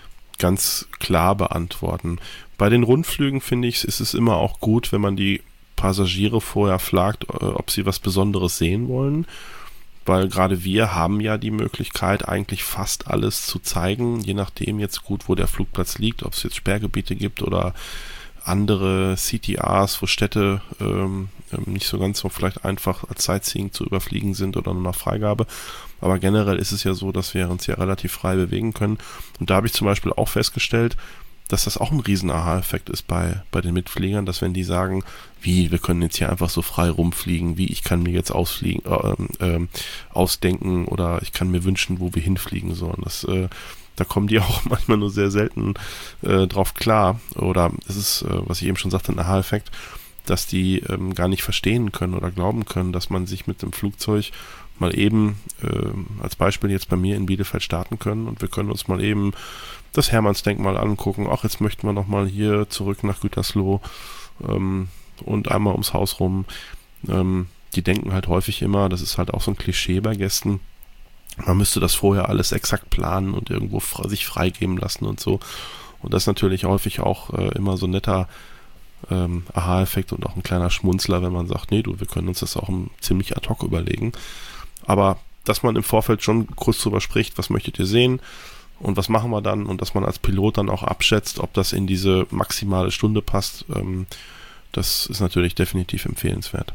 ganz klar beantworten. Bei den Rundflügen finde ich, ist es immer auch gut, wenn man die Passagiere vorher fragt, ob sie was Besonderes sehen wollen, weil gerade wir haben ja die Möglichkeit, eigentlich fast alles zu zeigen, je nachdem jetzt gut, wo der Flugplatz liegt, ob es jetzt Sperrgebiete gibt oder andere C T Rs, wo Städte ähm, nicht so ganz so vielleicht einfach als Sightseeing zu überfliegen sind oder nur nach Freigabe. Aber generell ist es ja so, dass wir uns ja relativ frei bewegen können. Und da habe ich zum Beispiel auch festgestellt, dass das auch ein riesen Aha-Effekt ist bei, bei den Mitfliegern, dass wenn die sagen, wie, wir können jetzt hier einfach so frei rumfliegen, wie, ich kann mir jetzt ausfliegen, äh, äh, ausdenken oder ich kann mir wünschen, wo wir hinfliegen sollen. Das, äh, da kommen die auch manchmal nur sehr selten äh, drauf klar. Oder es ist, äh, was ich eben schon sagte, ein Aha-Effekt, dass die ähm, gar nicht verstehen können oder glauben können, dass man sich mit dem Flugzeug mal eben, äh, als Beispiel jetzt bei mir in Bielefeld starten können und wir können uns mal eben das Hermannsdenkmal angucken. Ach, jetzt möchten wir nochmal hier zurück nach Gütersloh ähm, und einmal ums Haus rum. Ähm, die denken halt häufig immer, das ist halt auch so ein Klischee bei Gästen, man müsste das vorher alles exakt planen und irgendwo fre- sich freigeben lassen und so. Und das ist natürlich häufig auch äh, immer so ein netter ähm, Aha-Effekt und auch ein kleiner Schmunzler, wenn man sagt, nee, du, wir können uns das auch um, ziemlich ad hoc überlegen. Aber dass man im Vorfeld schon kurz drüber spricht, was möchtet ihr sehen und was machen wir dann und dass man als Pilot dann auch abschätzt, ob das in diese maximale Stunde passt, ähm, das ist natürlich definitiv empfehlenswert.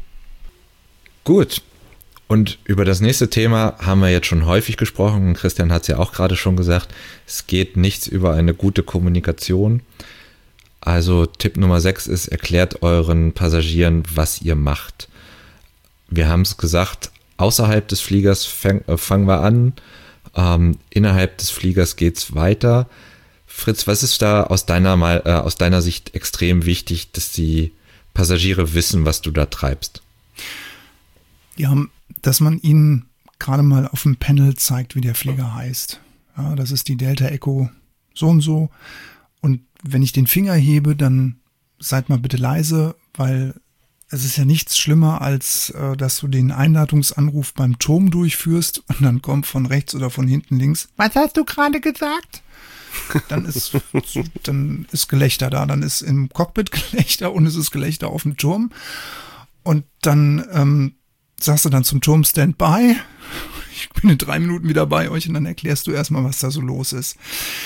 Gut. Und über das nächste Thema haben wir jetzt schon häufig gesprochen. Christian hat es ja auch gerade schon gesagt, es geht nichts über eine gute Kommunikation. Also Tipp Nummer sechs ist, erklärt euren Passagieren, was ihr macht. Wir haben es gesagt, außerhalb des Fliegers fang, äh, fangen wir an, ähm, innerhalb des Fliegers geht's weiter. Fritz, was ist da aus deiner, äh, aus deiner Sicht extrem wichtig, dass die Passagiere wissen, was du da treibst? Ja, dass man ihnen gerade mal auf dem Panel zeigt, wie der Flieger heißt. Ja, das ist die Delta Echo so und so. Und wenn ich den Finger hebe, dann seid mal bitte leise, weil es ist ja nichts schlimmer, als äh, dass du den Einladungsanruf beim Turm durchführst und dann kommt von rechts oder von hinten links, was hast du gerade gesagt? Dann ist, dann ist Gelächter da, dann ist im Cockpit Gelächter und es ist Gelächter auf dem Turm. Und dann ähm, sagst du dann zum Turm Standby, ich bin in drei Minuten wieder bei euch und dann erklärst du erstmal, was da so los ist.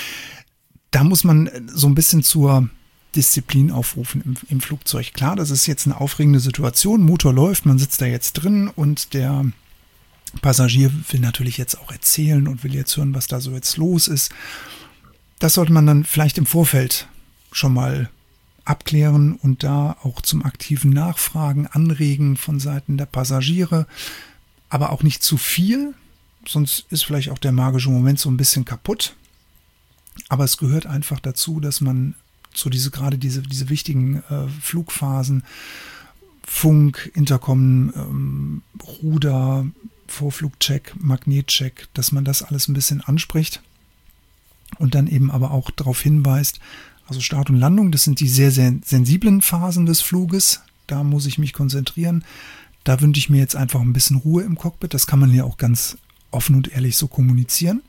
Da muss man so ein bisschen zur Disziplin aufrufen im, im Flugzeug. Klar, das ist jetzt eine aufregende Situation, Motor läuft, man sitzt da jetzt drin und der Passagier will natürlich jetzt auch erzählen und will jetzt hören, was da so jetzt los ist. Das sollte man dann vielleicht im Vorfeld schon mal abklären und da auch zum aktiven Nachfragen anregen von Seiten der Passagiere, aber auch nicht zu viel, sonst ist vielleicht auch der magische Moment so ein bisschen kaputt. Aber es gehört einfach dazu, dass man so diese gerade diese diese wichtigen äh, Flugphasen, Funk, Intercom, ähm, Ruder, Vorflugcheck, Magnetcheck, dass man das alles ein bisschen anspricht und dann eben aber auch darauf hinweist, also Start und Landung, das sind die sehr, sehr sensiblen Phasen des Fluges. Da muss ich mich konzentrieren. Da wünsche ich mir jetzt einfach ein bisschen Ruhe im Cockpit. Das kann man ja auch ganz offen und ehrlich so kommunizieren.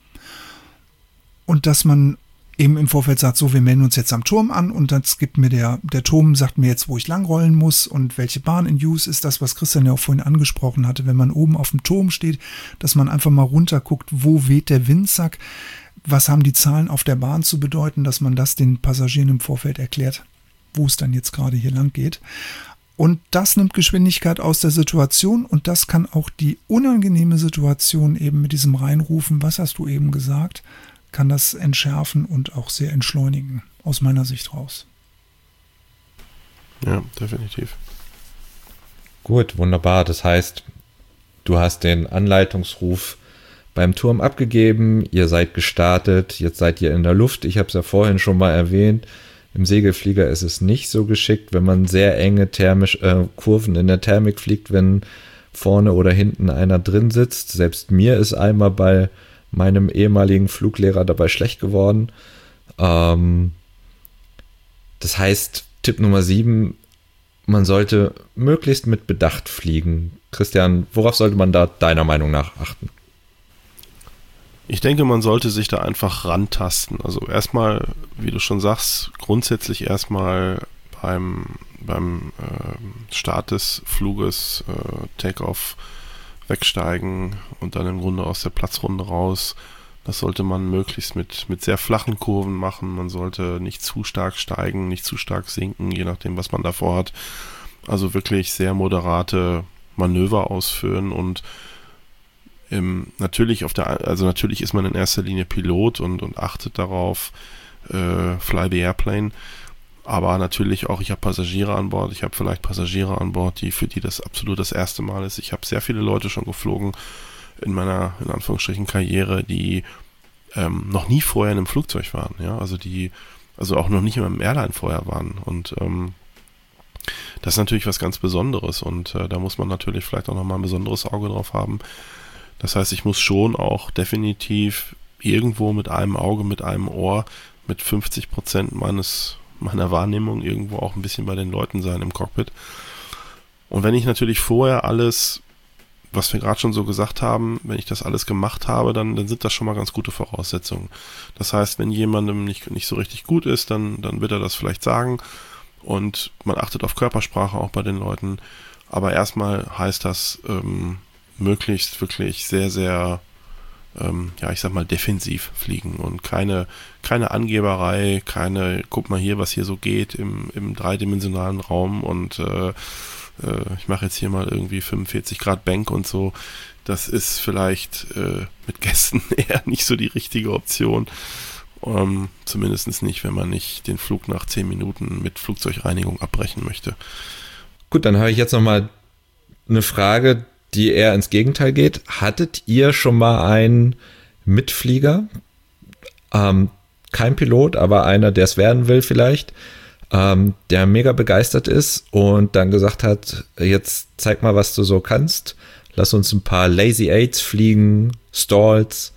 Und dass man eben im Vorfeld sagt, so, wir melden uns jetzt am Turm an und das gibt mir der, der Turm sagt mir jetzt, wo ich langrollen muss und welche Bahn in Use ist das, was Christian ja auch vorhin angesprochen hatte, wenn man oben auf dem Turm steht, dass man einfach mal runter guckt, wo weht der Windsack, was haben die Zahlen auf der Bahn zu bedeuten, dass man das den Passagieren im Vorfeld erklärt, wo es dann jetzt gerade hier lang geht. Und das nimmt Geschwindigkeit aus der Situation und das kann auch die unangenehme Situation eben mit diesem Reinrufen, was hast du eben gesagt, kann das entschärfen und auch sehr entschleunigen, aus meiner Sicht raus. Ja, definitiv. Gut, wunderbar. Das heißt, du hast den Anleitungsruf beim Turm abgegeben, ihr seid gestartet, jetzt seid ihr in der Luft. Ich habe es ja vorhin schon mal erwähnt, im Segelflieger ist es nicht so geschickt, wenn man sehr enge thermisch, äh, Kurven in der Thermik fliegt, wenn vorne oder hinten einer drin sitzt. Selbst mir ist einmal bei meinem ehemaligen Fluglehrer dabei schlecht geworden. Ähm, das heißt, Tipp Nummer sieben, man sollte möglichst mit Bedacht fliegen. Christian, worauf sollte man da deiner Meinung nach achten? Ich denke, man sollte sich da einfach rantasten. Also erstmal, wie du schon sagst, grundsätzlich erstmal beim beim äh, Start des Fluges, äh, Takeoff, wegsteigen und dann im Grunde aus der Platzrunde raus. Das sollte man möglichst mit, mit sehr flachen Kurven machen. Man sollte nicht zu stark steigen, nicht zu stark sinken, je nachdem, was man davor hat. Also wirklich sehr moderate Manöver ausführen und ähm, natürlich auf der, also natürlich ist man in erster Linie Pilot und, und achtet darauf, äh, fly the airplane. Aber natürlich auch, ich habe Passagiere an Bord, ich habe vielleicht Passagiere an Bord, die für die das absolut das erste Mal ist. Ich habe sehr viele Leute schon geflogen in meiner, in Anführungsstrichen, Karriere, die ähm, noch nie vorher in einem Flugzeug waren, ja, also die, also auch noch nicht in einem Airline vorher waren und ähm, das ist natürlich was ganz Besonderes und äh, da muss man natürlich vielleicht auch nochmal ein besonderes Auge drauf haben. Das heißt, ich muss schon auch definitiv irgendwo mit einem Auge, mit einem Ohr, mit fünfzig Prozent meines meiner Wahrnehmung irgendwo auch ein bisschen bei den Leuten sein im Cockpit. Und wenn ich natürlich vorher alles, was wir gerade schon so gesagt haben, wenn ich das alles gemacht habe, dann, dann sind das schon mal ganz gute Voraussetzungen. Das heißt, wenn jemandem nicht, nicht so richtig gut ist, dann, dann wird er das vielleicht sagen und man achtet auf Körpersprache auch bei den Leuten. Aber erstmal heißt das ähm, möglichst wirklich sehr, sehr Ähm, ja, ich sag mal, defensiv fliegen und keine, keine Angeberei, keine, guck mal hier, was hier so geht im, im dreidimensionalen Raum und äh, äh, ich mache jetzt hier mal irgendwie fünfundvierzig Grad Bank und so. Das ist vielleicht äh, mit Gästen eher nicht so die richtige Option. Ähm, zumindest nicht, wenn man nicht den Flug nach zehn Minuten mit Flugzeugreinigung abbrechen möchte. Gut, dann habe ich jetzt nochmal eine Frage, die eher ins Gegenteil geht. Hattet ihr schon mal einen Mitflieger, ähm, kein Pilot, aber einer, der es werden will vielleicht, ähm, der mega begeistert ist und dann gesagt hat, jetzt zeig mal, was du so kannst, lass uns ein paar Lazy Eights fliegen, Stalls?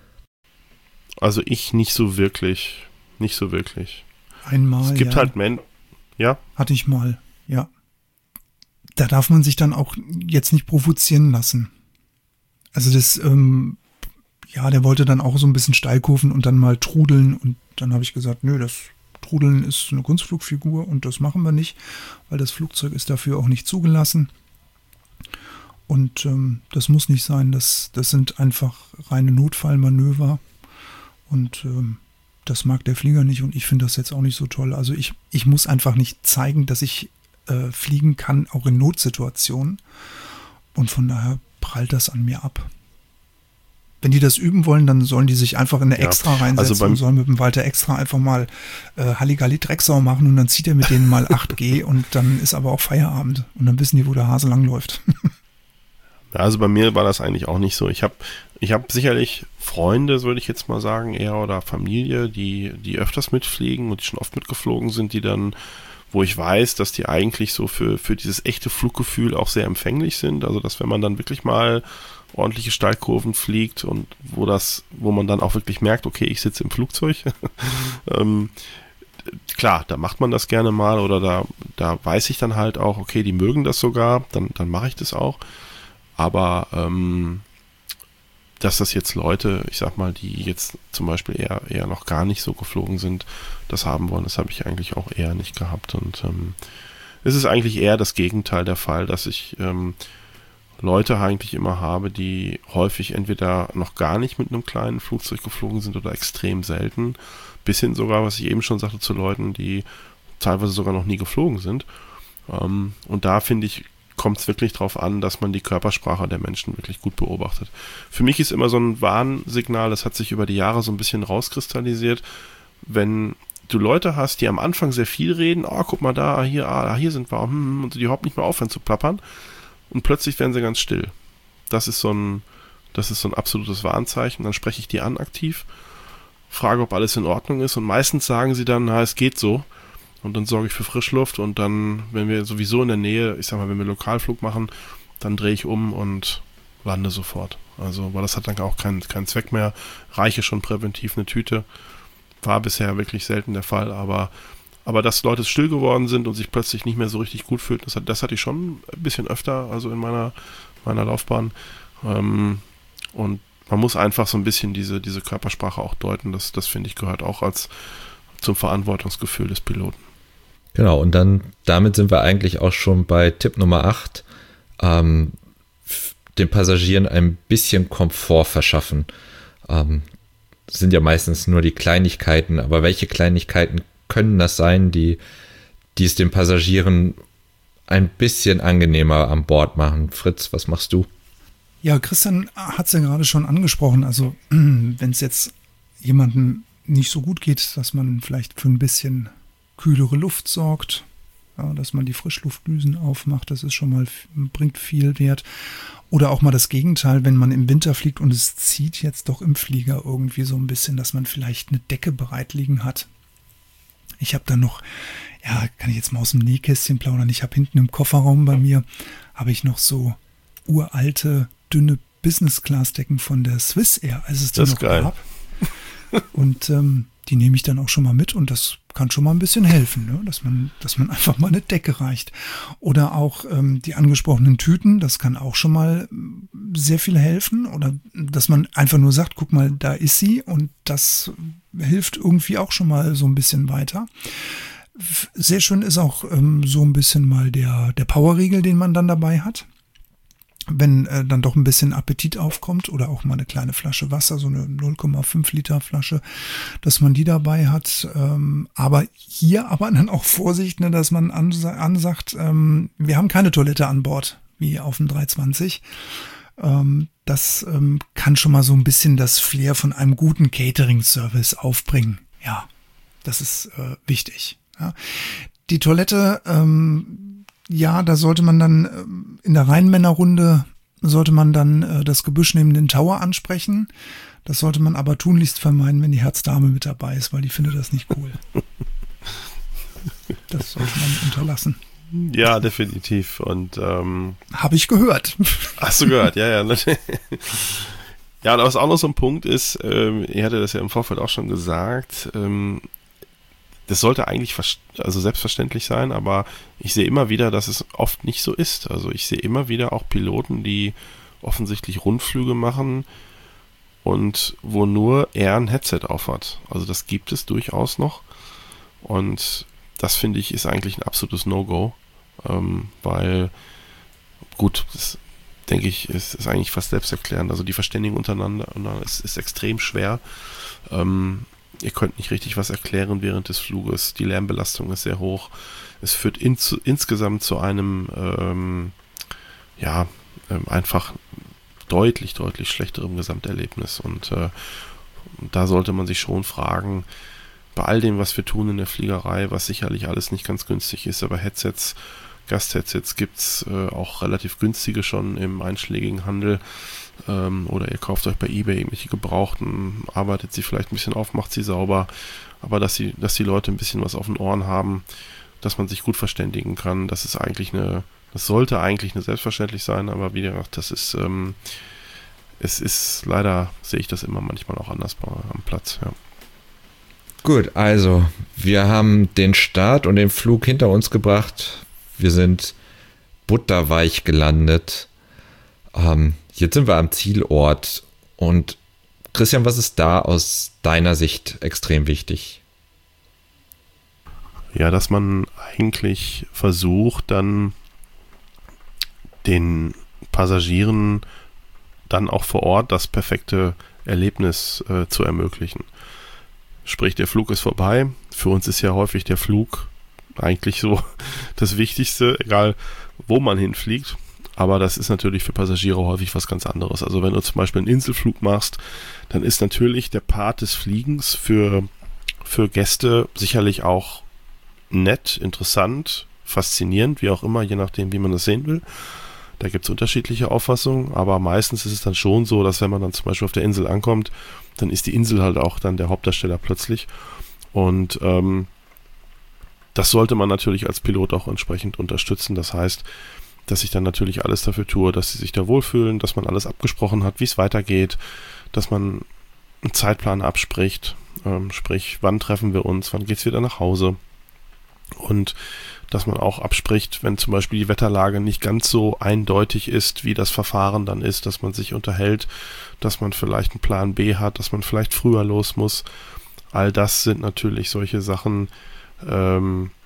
Also ich nicht so wirklich, nicht so wirklich. Einmal, Es gibt ja. halt Menschen, ja? Hatte ich mal, ja. Da darf man sich dann auch jetzt nicht provozieren lassen. Also das, ähm, ja, der wollte dann auch so ein bisschen Steilkurven und dann mal trudeln und dann habe ich gesagt, nö, das Trudeln ist eine Kunstflugfigur und das machen wir nicht, weil das Flugzeug ist dafür auch nicht zugelassen. Und ähm, das muss nicht sein, das, das sind einfach reine Notfallmanöver und ähm, das mag der Flieger nicht und ich finde das jetzt auch nicht so toll. Also ich, ich muss einfach nicht zeigen, dass ich äh, fliegen kann, auch in Notsituationen und von daher prallt das an mir ab. Wenn die das üben wollen, dann sollen die sich einfach in eine Ja, Extra reinsetzen also beim- und sollen mit dem Walter Extra einfach mal äh, Halligalli Drecksau machen und dann zieht er mit denen mal acht G und dann ist aber auch Feierabend und dann wissen die, wo der Hase langläuft. Ja, also bei mir war das eigentlich auch nicht so. Ich habe ich hab sicherlich Freunde, würde ich jetzt mal sagen, eher oder Familie, die, die öfters mitfliegen und die schon oft mitgeflogen sind, die dann, wo ich weiß, dass die eigentlich so für, für dieses echte Fluggefühl auch sehr empfänglich sind. Also dass wenn man dann wirklich mal ordentliche Steilkurven fliegt und wo das, wo man dann auch wirklich merkt, okay, ich sitze im Flugzeug. ähm, klar, da macht man das gerne mal oder da, da weiß ich dann halt auch, okay, die mögen das sogar, dann, dann mache ich das auch. Aber ähm, dass das jetzt Leute, ich sag mal, die jetzt zum Beispiel eher, eher noch gar nicht so geflogen sind, das haben wollen, das habe ich eigentlich auch eher nicht gehabt. Und ähm, es ist eigentlich eher das Gegenteil der Fall, dass ich ähm, Leute eigentlich immer habe, die häufig entweder noch gar nicht mit einem kleinen Flugzeug geflogen sind oder extrem selten, bis hin sogar, was ich eben schon sagte, zu Leuten, die teilweise sogar noch nie geflogen sind. Ähm, und da finde ich, kommt es wirklich darauf an, dass man die Körpersprache der Menschen wirklich gut beobachtet. Für mich ist immer so ein Warnsignal, das hat sich über die Jahre so ein bisschen rauskristallisiert, wenn du Leute hast, die am Anfang sehr viel reden, oh, guck mal da, hier, ah, hier sind wir, hm, und die überhaupt nicht mehr aufhören zu plappern und plötzlich werden sie ganz still. Das ist so ein, das ist so ein absolutes Warnzeichen. Dann spreche ich die an aktiv, frage, ob alles in Ordnung ist und meistens sagen sie dann, na, es geht so. Und dann sorge ich für Frischluft und dann, wenn wir sowieso in der Nähe, ich sag mal, wenn wir Lokalflug machen, dann drehe ich um und lande sofort. Also, weil das hat dann auch keinen keinen Zweck mehr. Reiche schon präventiv eine Tüte. War bisher wirklich selten der Fall, aber, aber dass Leute still geworden sind und sich plötzlich nicht mehr so richtig gut fühlten, das, hat, das hatte ich schon ein bisschen öfter, also in meiner, meiner Laufbahn. Ähm, und man muss einfach so ein bisschen diese, diese Körpersprache auch deuten. Das, das finde ich gehört auch als zum Verantwortungsgefühl des Piloten. Genau, und dann damit sind wir eigentlich auch schon bei Tipp Nummer acht, ähm, den Passagieren ein bisschen Komfort verschaffen. Ähm, das sind ja meistens nur die Kleinigkeiten, aber welche Kleinigkeiten können das sein, die, die es den Passagieren ein bisschen angenehmer an Bord machen? Fritz, was machst du? Ja, Christian hat es ja gerade schon angesprochen. Also wenn es jetzt jemandem nicht so gut geht, dass man vielleicht für ein bisschen kühlere Luft sorgt, ja, dass man die Frischluftdüsen aufmacht, das ist schon mal, bringt viel Wert. Oder auch mal das Gegenteil, wenn man im Winter fliegt und es zieht jetzt doch im Flieger irgendwie so ein bisschen, dass man vielleicht eine Decke bereit liegen hat. Ich habe da noch, ja, kann ich jetzt mal aus dem Nähkästchen plaudern, ich habe hinten im Kofferraum bei mir, habe ich noch so uralte, dünne Business-Class-Decken von der Swiss Air, als es die noch gab. Und ähm, die nehme ich dann auch schon mal mit und das kann schon mal ein bisschen helfen, ne? dass man, dass man einfach mal eine Decke reicht. Oder auch ähm, die angesprochenen Tüten, das kann auch schon mal sehr viel helfen. Oder dass man einfach nur sagt, guck mal, da ist sie, und das hilft irgendwie auch schon mal so ein bisschen weiter. Sehr schön ist auch ähm, so ein bisschen mal der, der Powerriegel, den man dann dabei hat. Wenn äh, dann doch ein bisschen Appetit aufkommt, oder auch mal eine kleine Flasche Wasser, so eine null Komma fünf Liter Flasche, dass man die dabei hat. Ähm, aber hier aber dann auch Vorsicht, ne, dass man ansa- ansagt, ähm, wir haben keine Toilette an Bord, wie auf dem dreihundertzwanzig. Ähm, das ähm, kann schon mal so ein bisschen das Flair von einem guten Catering-Service aufbringen. Ja, das ist äh, wichtig. Ja. Die Toilette, ähm, ja, da sollte man dann in der Rheinmännerrunde, sollte man dann äh, das Gebüsch neben den Tower ansprechen. Das sollte man aber tunlichst vermeiden, wenn die Herzdame mit dabei ist, weil die findet das nicht cool. Das sollte man unterlassen. Ja, definitiv. Und ähm, habe ich gehört. Hast du gehört, ja, ja. Ja, und was auch noch so ein Punkt ist, ähm, ihr hattet das ja im Vorfeld auch schon gesagt, ähm, das sollte eigentlich also selbstverständlich sein, aber ich sehe immer wieder, dass es oft nicht so ist. Also ich sehe immer wieder auch Piloten, die offensichtlich Rundflüge machen und wo nur er ein Headset aufhat. Also das gibt es durchaus noch. Und das, finde ich, ist eigentlich ein absolutes No-Go. Ähm, weil, gut, das denke ich, ist, ist eigentlich fast selbsterklärend. Also die Verständigung untereinander ist, ist extrem schwer. Ähm, Ihr könnt nicht richtig was erklären während des Fluges. Die Lärmbelastung ist sehr hoch. Es führt in, zu, insgesamt zu einem, ähm, ja, ähm, einfach deutlich, deutlich schlechterem Gesamterlebnis. Und äh, da sollte man sich schon fragen, bei all dem, was wir tun in der Fliegerei, was sicherlich alles nicht ganz günstig ist, aber Headsets, Gastheadsets gibt es äh, auch relativ günstige schon im einschlägigen Handel. Ähm, oder ihr kauft euch bei eBay irgendwelche Gebrauchten, arbeitet sie vielleicht ein bisschen auf, macht sie sauber, aber dass sie, dass die Leute ein bisschen was auf den Ohren haben, dass man sich gut verständigen kann, das ist eigentlich eine, das sollte eigentlich eine selbstverständlich sein, aber wie gesagt, das ist, ähm, es ist leider, sehe ich das immer manchmal auch anders am Platz, ja. Gut, also wir haben den Start und den Flug hinter uns gebracht. Wir sind butterweich gelandet. Ähm, jetzt sind wir am Zielort. Und Christian, was ist da aus deiner Sicht extrem wichtig? Ja, dass man eigentlich versucht, dann den Passagieren dann auch vor Ort das perfekte Erlebnis äh, zu ermöglichen. Sprich, der Flug ist vorbei. Für uns ist ja häufig der Flug eigentlich so das Wichtigste, egal wo man hinfliegt. Aber das ist natürlich für Passagiere häufig was ganz anderes. Also wenn du zum Beispiel einen Inselflug machst, dann ist natürlich der Part des Fliegens für, für Gäste sicherlich auch nett, interessant, faszinierend, wie auch immer, je nachdem, wie man das sehen will. Da gibt es unterschiedliche Auffassungen, aber meistens ist es dann schon so, dass wenn man dann zum Beispiel auf der Insel ankommt, dann ist die Insel halt auch dann der Hauptdarsteller plötzlich. Und ähm, das sollte man natürlich als Pilot auch entsprechend unterstützen. Das heißt, dass ich dann natürlich alles dafür tue, dass sie sich da wohlfühlen, dass man alles abgesprochen hat, wie es weitergeht, dass man einen Zeitplan abspricht, ähm, sprich, wann treffen wir uns, wann geht's wieder nach Hause. Und dass man auch abspricht, wenn zum Beispiel die Wetterlage nicht ganz so eindeutig ist, wie das Verfahren dann ist, dass man sich unterhält, dass man vielleicht einen Plan B hat, dass man vielleicht früher los muss. All das sind natürlich solche Sachen, ähm,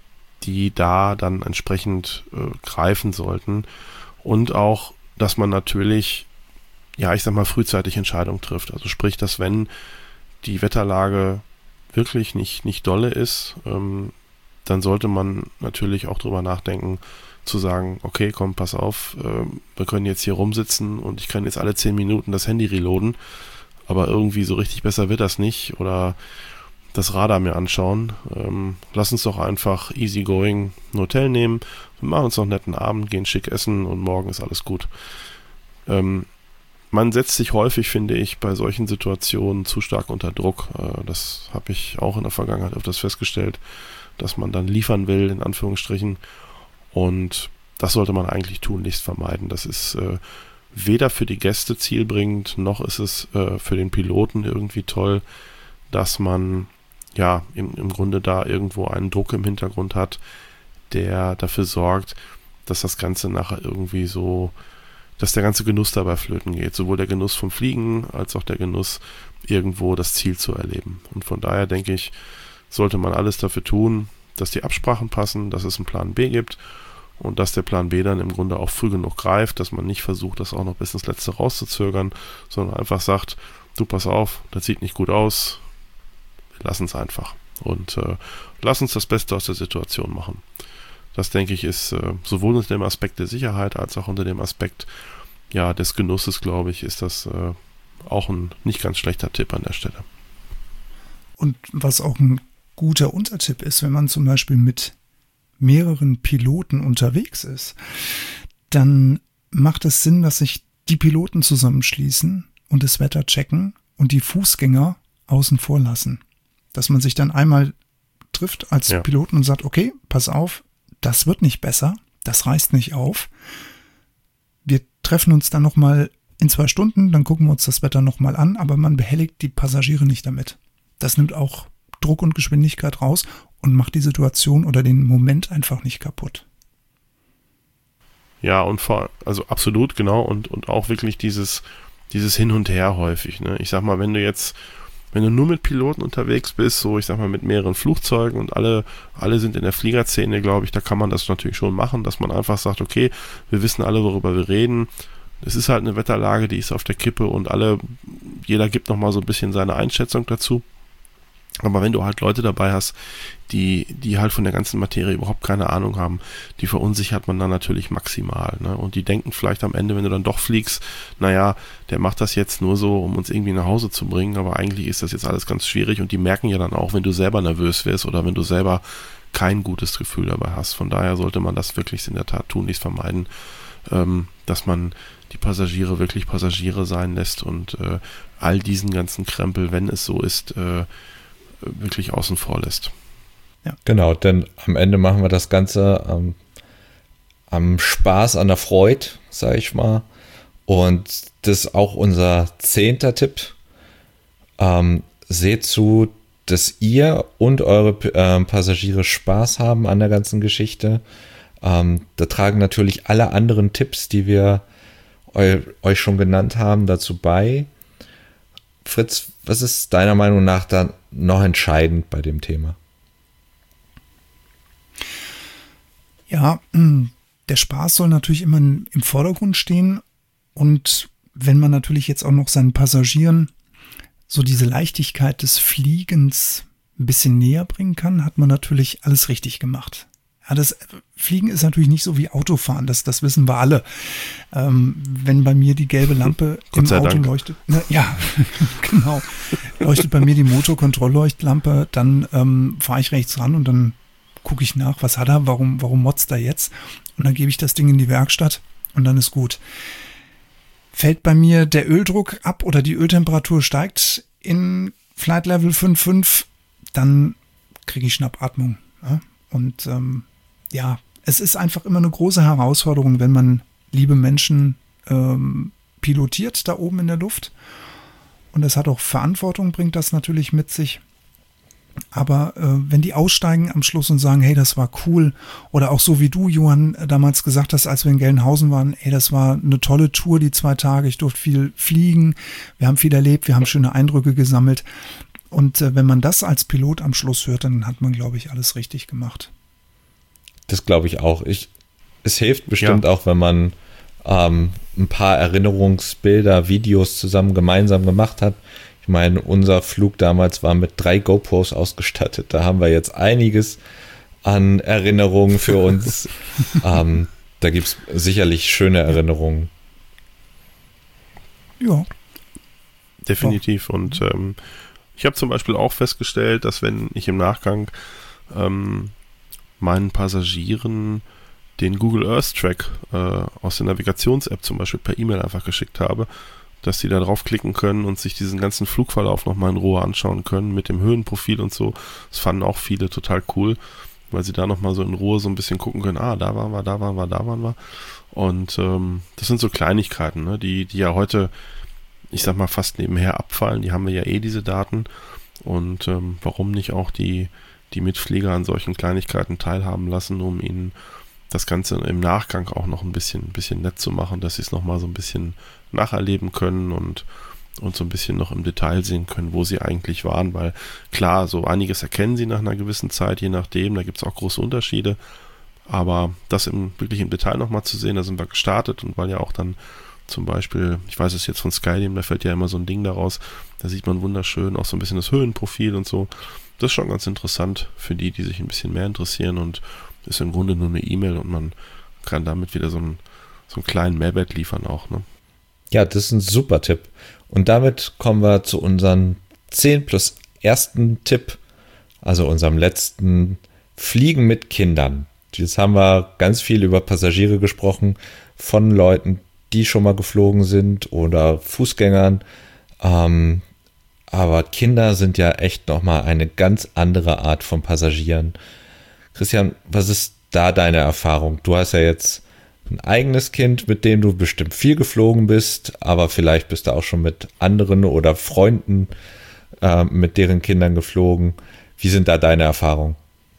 die da dann entsprechend äh, greifen sollten. Und auch, dass man natürlich, ja, ich sag mal, frühzeitig Entscheidungen trifft. Also sprich, dass wenn die Wetterlage wirklich nicht, nicht dolle ist, ähm, dann sollte man natürlich auch drüber nachdenken, zu sagen, okay, komm, pass auf, äh, wir können jetzt hier rumsitzen und ich kann jetzt alle zehn Minuten das Handy reloaden, aber irgendwie so richtig besser wird das nicht oder das Radar mir anschauen. Ähm, lass uns doch einfach easygoing ein Hotel nehmen, wir machen uns noch einen netten Abend, gehen schick essen und morgen ist alles gut. Ähm, man setzt sich häufig, finde ich, bei solchen Situationen zu stark unter Druck. Äh, das habe ich auch in der Vergangenheit öfters festgestellt, dass man dann liefern will, in Anführungsstrichen. Und das sollte man eigentlich tunlichst vermeiden. Das ist äh, weder für die Gäste zielbringend, noch ist es äh, für den Piloten irgendwie toll, dass man ja im, im Grunde da irgendwo einen Druck im Hintergrund hat, der dafür sorgt, dass das Ganze nachher irgendwie so, dass der ganze Genuss dabei flöten geht. Sowohl der Genuss vom Fliegen, als auch der Genuss, irgendwo das Ziel zu erleben. Und von daher denke ich, sollte man alles dafür tun, dass die Absprachen passen, dass es einen Plan B gibt und dass der Plan B dann im Grunde auch früh genug greift, dass man nicht versucht, das auch noch bis ins Letzte rauszuzögern, sondern einfach sagt, du pass auf, das sieht nicht gut aus, lass uns einfach und äh, lass uns das Beste aus der Situation machen. Das, denke ich, ist äh, sowohl unter dem Aspekt der Sicherheit als auch unter dem Aspekt ja, des Genusses, glaube ich, ist das äh, auch ein nicht ganz schlechter Tipp an der Stelle. Und was auch ein guter Untertipp ist, wenn man zum Beispiel mit mehreren Piloten unterwegs ist, dann macht es Sinn, dass sich die Piloten zusammenschließen und das Wetter checken und die Fußgänger außen vor lassen. Dass man sich dann einmal trifft als ja. Piloten und sagt, okay, pass auf, das wird nicht besser, das reißt nicht auf. Wir treffen uns dann nochmal in zwei Stunden, dann gucken wir uns das Wetter nochmal an, aber man behelligt die Passagiere nicht damit. Das nimmt auch Druck und Geschwindigkeit raus und macht die Situation oder den Moment einfach nicht kaputt. Ja, und vor, also absolut, genau, und, und auch wirklich dieses, dieses Hin und Her häufig, ne? Ich sag mal, wenn du jetzt, wenn du nur mit Piloten unterwegs bist, so ich sag mal mit mehreren Flugzeugen und alle, alle sind in der Fliegerszene, glaube ich, da kann man das natürlich schon machen, dass man einfach sagt, okay, wir wissen alle, worüber wir reden. Es ist halt eine Wetterlage, die ist auf der Kippe und alle, jeder gibt nochmal so ein bisschen seine Einschätzung dazu. Aber wenn du halt Leute dabei hast, die, die halt von der ganzen Materie überhaupt keine Ahnung haben, die verunsichert man dann natürlich maximal, ne? Und die denken vielleicht am Ende, wenn du dann doch fliegst, naja, der macht das jetzt nur so, um uns irgendwie nach Hause zu bringen, aber eigentlich ist das jetzt alles ganz schwierig und die merken ja dann auch, wenn du selber nervös wirst oder wenn du selber kein gutes Gefühl dabei hast. Von daher sollte man das wirklich in der Tat tunlichst vermeiden, ähm, dass man die Passagiere wirklich Passagiere sein lässt und äh, all diesen ganzen Krempel, wenn es so ist, äh, wirklich außen vor lässt. Ja. Genau, denn am Ende machen wir das Ganze am, am Spaß, an der Freude, sage ich mal. Und das ist auch unser zehnter Tipp. Ähm, seht zu, dass ihr und eure äh, Passagiere Spaß haben an der ganzen Geschichte. Ähm, da tragen natürlich alle anderen Tipps, die wir eu, euch schon genannt haben, dazu bei. Fritz, was ist deiner Meinung nach da noch entscheidend bei dem Thema? Ja, der Spaß soll natürlich immer im Vordergrund stehen und wenn man natürlich jetzt auch noch seinen Passagieren so diese Leichtigkeit des Fliegens ein bisschen näher bringen kann, hat man natürlich alles richtig gemacht. Ja, das Fliegen ist natürlich nicht so wie Autofahren, das, das wissen wir alle. Ähm, wenn bei mir die gelbe Lampe im Auto Dank. leuchtet, ne, ja, genau, leuchtet bei mir die Motorkontrollleuchtlampe, dann ähm, fahre ich rechts ran und dann gucke ich nach, was hat er, warum, warum motzt er jetzt? Und dann gebe ich das Ding in die Werkstatt und dann ist gut. Fällt bei mir der Öldruck ab oder die Öltemperatur steigt in Flight Level fünf Komma fünf, dann kriege ich Schnappatmung. Ja? Und ähm, ja, es ist einfach immer eine große Herausforderung, wenn man liebe Menschen ähm, pilotiert da oben in der Luft. Und das hat auch Verantwortung, bringt das natürlich mit sich. Aber äh, wenn die aussteigen am Schluss und sagen, hey, das war cool, oder auch so wie du, Johann, damals gesagt hast, als wir in Gelnhausen waren, hey, das war eine tolle Tour, die zwei Tage, ich durfte viel fliegen, wir haben viel erlebt, wir haben schöne Eindrücke gesammelt. Und äh, wenn man das als Pilot am Schluss hört, dann hat man, glaube ich, alles richtig gemacht. das glaube ich auch. Ich, es hilft bestimmt ja. auch, wenn man ähm, ein paar Erinnerungsbilder, Videos zusammen gemeinsam gemacht hat. Ich meine, unser Flug damals war mit drei GoPros ausgestattet. Da haben wir jetzt einiges an Erinnerungen für uns. ähm, da gibt es sicherlich schöne Erinnerungen. Ja. Definitiv. Und ähm, ich habe zum Beispiel auch festgestellt, dass wenn ich im Nachgang ähm, meinen Passagieren den Google Earth Track äh, aus der Navigations-App zum Beispiel per E-Mail einfach geschickt habe, dass die da draufklicken können und sich diesen ganzen Flugverlauf nochmal in Ruhe anschauen können mit dem Höhenprofil und so. Das fanden auch viele total cool, weil sie da nochmal so in Ruhe so ein bisschen gucken können, ah, da waren wir, da waren wir, da waren wir. Und ähm, das sind so Kleinigkeiten, ne, die, die ja heute, ich sag mal, fast nebenher abfallen. Die haben wir ja eh, diese Daten. Und ähm, warum nicht auch die, die Mitflieger an solchen Kleinigkeiten teilhaben lassen, um ihnen das Ganze im Nachgang auch noch ein bisschen, ein bisschen nett zu machen, dass sie es nochmal so ein bisschen nacherleben können und, und so ein bisschen noch im Detail sehen können, wo sie eigentlich waren, weil klar, so einiges erkennen sie nach einer gewissen Zeit, je nachdem, da gibt es auch große Unterschiede, aber das im, wirklich im Detail nochmal zu sehen, da sind wir gestartet und weil ja auch dann zum Beispiel, ich weiß es jetzt von Skydim, da fällt ja immer so ein Ding daraus, da sieht man wunderschön auch so ein bisschen das Höhenprofil und so, das ist schon ganz interessant für die, die sich ein bisschen mehr interessieren und ist im Grunde nur eine E-Mail und man kann damit wieder so einen, so einen kleinen Mehrwert liefern auch, ne? Ja, das ist ein super Tipp. Und damit kommen wir zu unserem zehn plus ersten Tipp, also unserem letzten Fliegen mit Kindern. Jetzt haben wir ganz viel über Passagiere gesprochen, von Leuten, die schon mal geflogen sind oder Fußgängern. Ähm, aber Kinder sind ja echt nochmal eine ganz andere Art von Passagieren. Christian, was ist da deine Erfahrung? Du hast ja jetzt ein eigenes Kind, mit dem du bestimmt viel geflogen bist, aber vielleicht bist du auch schon mit anderen oder Freunden äh, mit deren Kindern geflogen. Wie sind da deine Erfahrungen?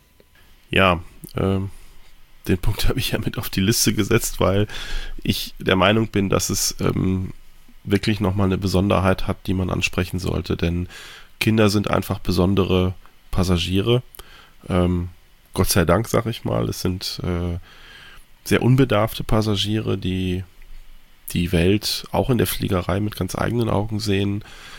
Ja, ähm, den Punkt habe ich ja mit auf die Liste gesetzt, weil ich der Meinung bin, dass es ähm, wirklich nochmal eine Besonderheit hat, die man ansprechen sollte, denn Kinder sind einfach besondere Passagiere. Ähm, Gott sei Dank, sag ich mal, es sind äh, sehr unbedarfte Passagiere, die die Welt auch in der Fliegerei mit ganz eigenen Augen sehen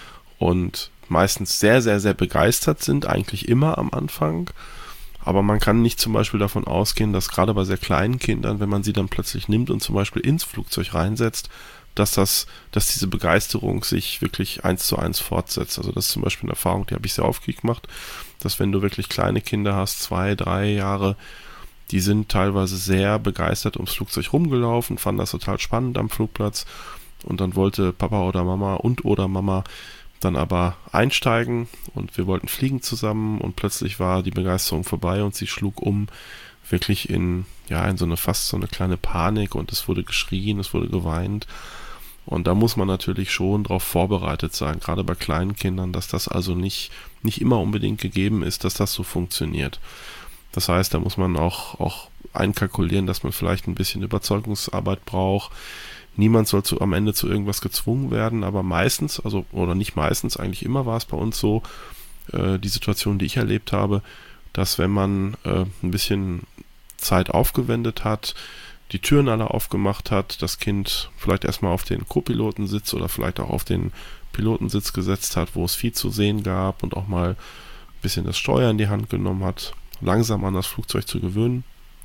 und meistens sehr, sehr, sehr begeistert sind, eigentlich immer am Anfang. Aber man kann nicht zum Beispiel davon ausgehen, dass gerade bei sehr kleinen Kindern, wenn man sie dann plötzlich nimmt und zum Beispiel ins Flugzeug reinsetzt, dass das, dass diese Begeisterung sich wirklich eins zu eins fortsetzt. Also das ist zum Beispiel eine Erfahrung, die habe ich sehr oft gemacht, dass wenn du wirklich kleine Kinder hast, zwei, drei Jahre, die sind teilweise sehr begeistert ums Flugzeug rumgelaufen, fanden das total spannend am Flugplatz und dann wollte Papa oder Mama und oder Mama dann aber einsteigen und wir wollten fliegen zusammen und plötzlich war die Begeisterung vorbei und sie schlug um wirklich in, ja, in so eine fast so eine kleine Panik und es wurde geschrien, es wurde geweint und da muss man natürlich schon darauf vorbereitet sein, gerade bei kleinen Kindern, dass das also nicht, nicht immer unbedingt gegeben ist, dass das so funktioniert. Das heißt, da muss man auch, auch einkalkulieren, dass man vielleicht ein bisschen Überzeugungsarbeit braucht. Niemand soll zu, am Ende zu irgendwas gezwungen werden, aber meistens, also oder nicht meistens, eigentlich immer war es bei uns so, äh, die Situation, die ich erlebt habe, dass wenn man äh, ein bisschen Zeit aufgewendet hat, die Türen alle aufgemacht hat, das Kind vielleicht erstmal auf den Co-Pilotensitz oder vielleicht auch auf den Pilotensitz gesetzt hat, wo es viel zu sehen gab und auch mal ein bisschen das Steuer in die Hand genommen hat, langsam an das Flugzeug zu gewöhnen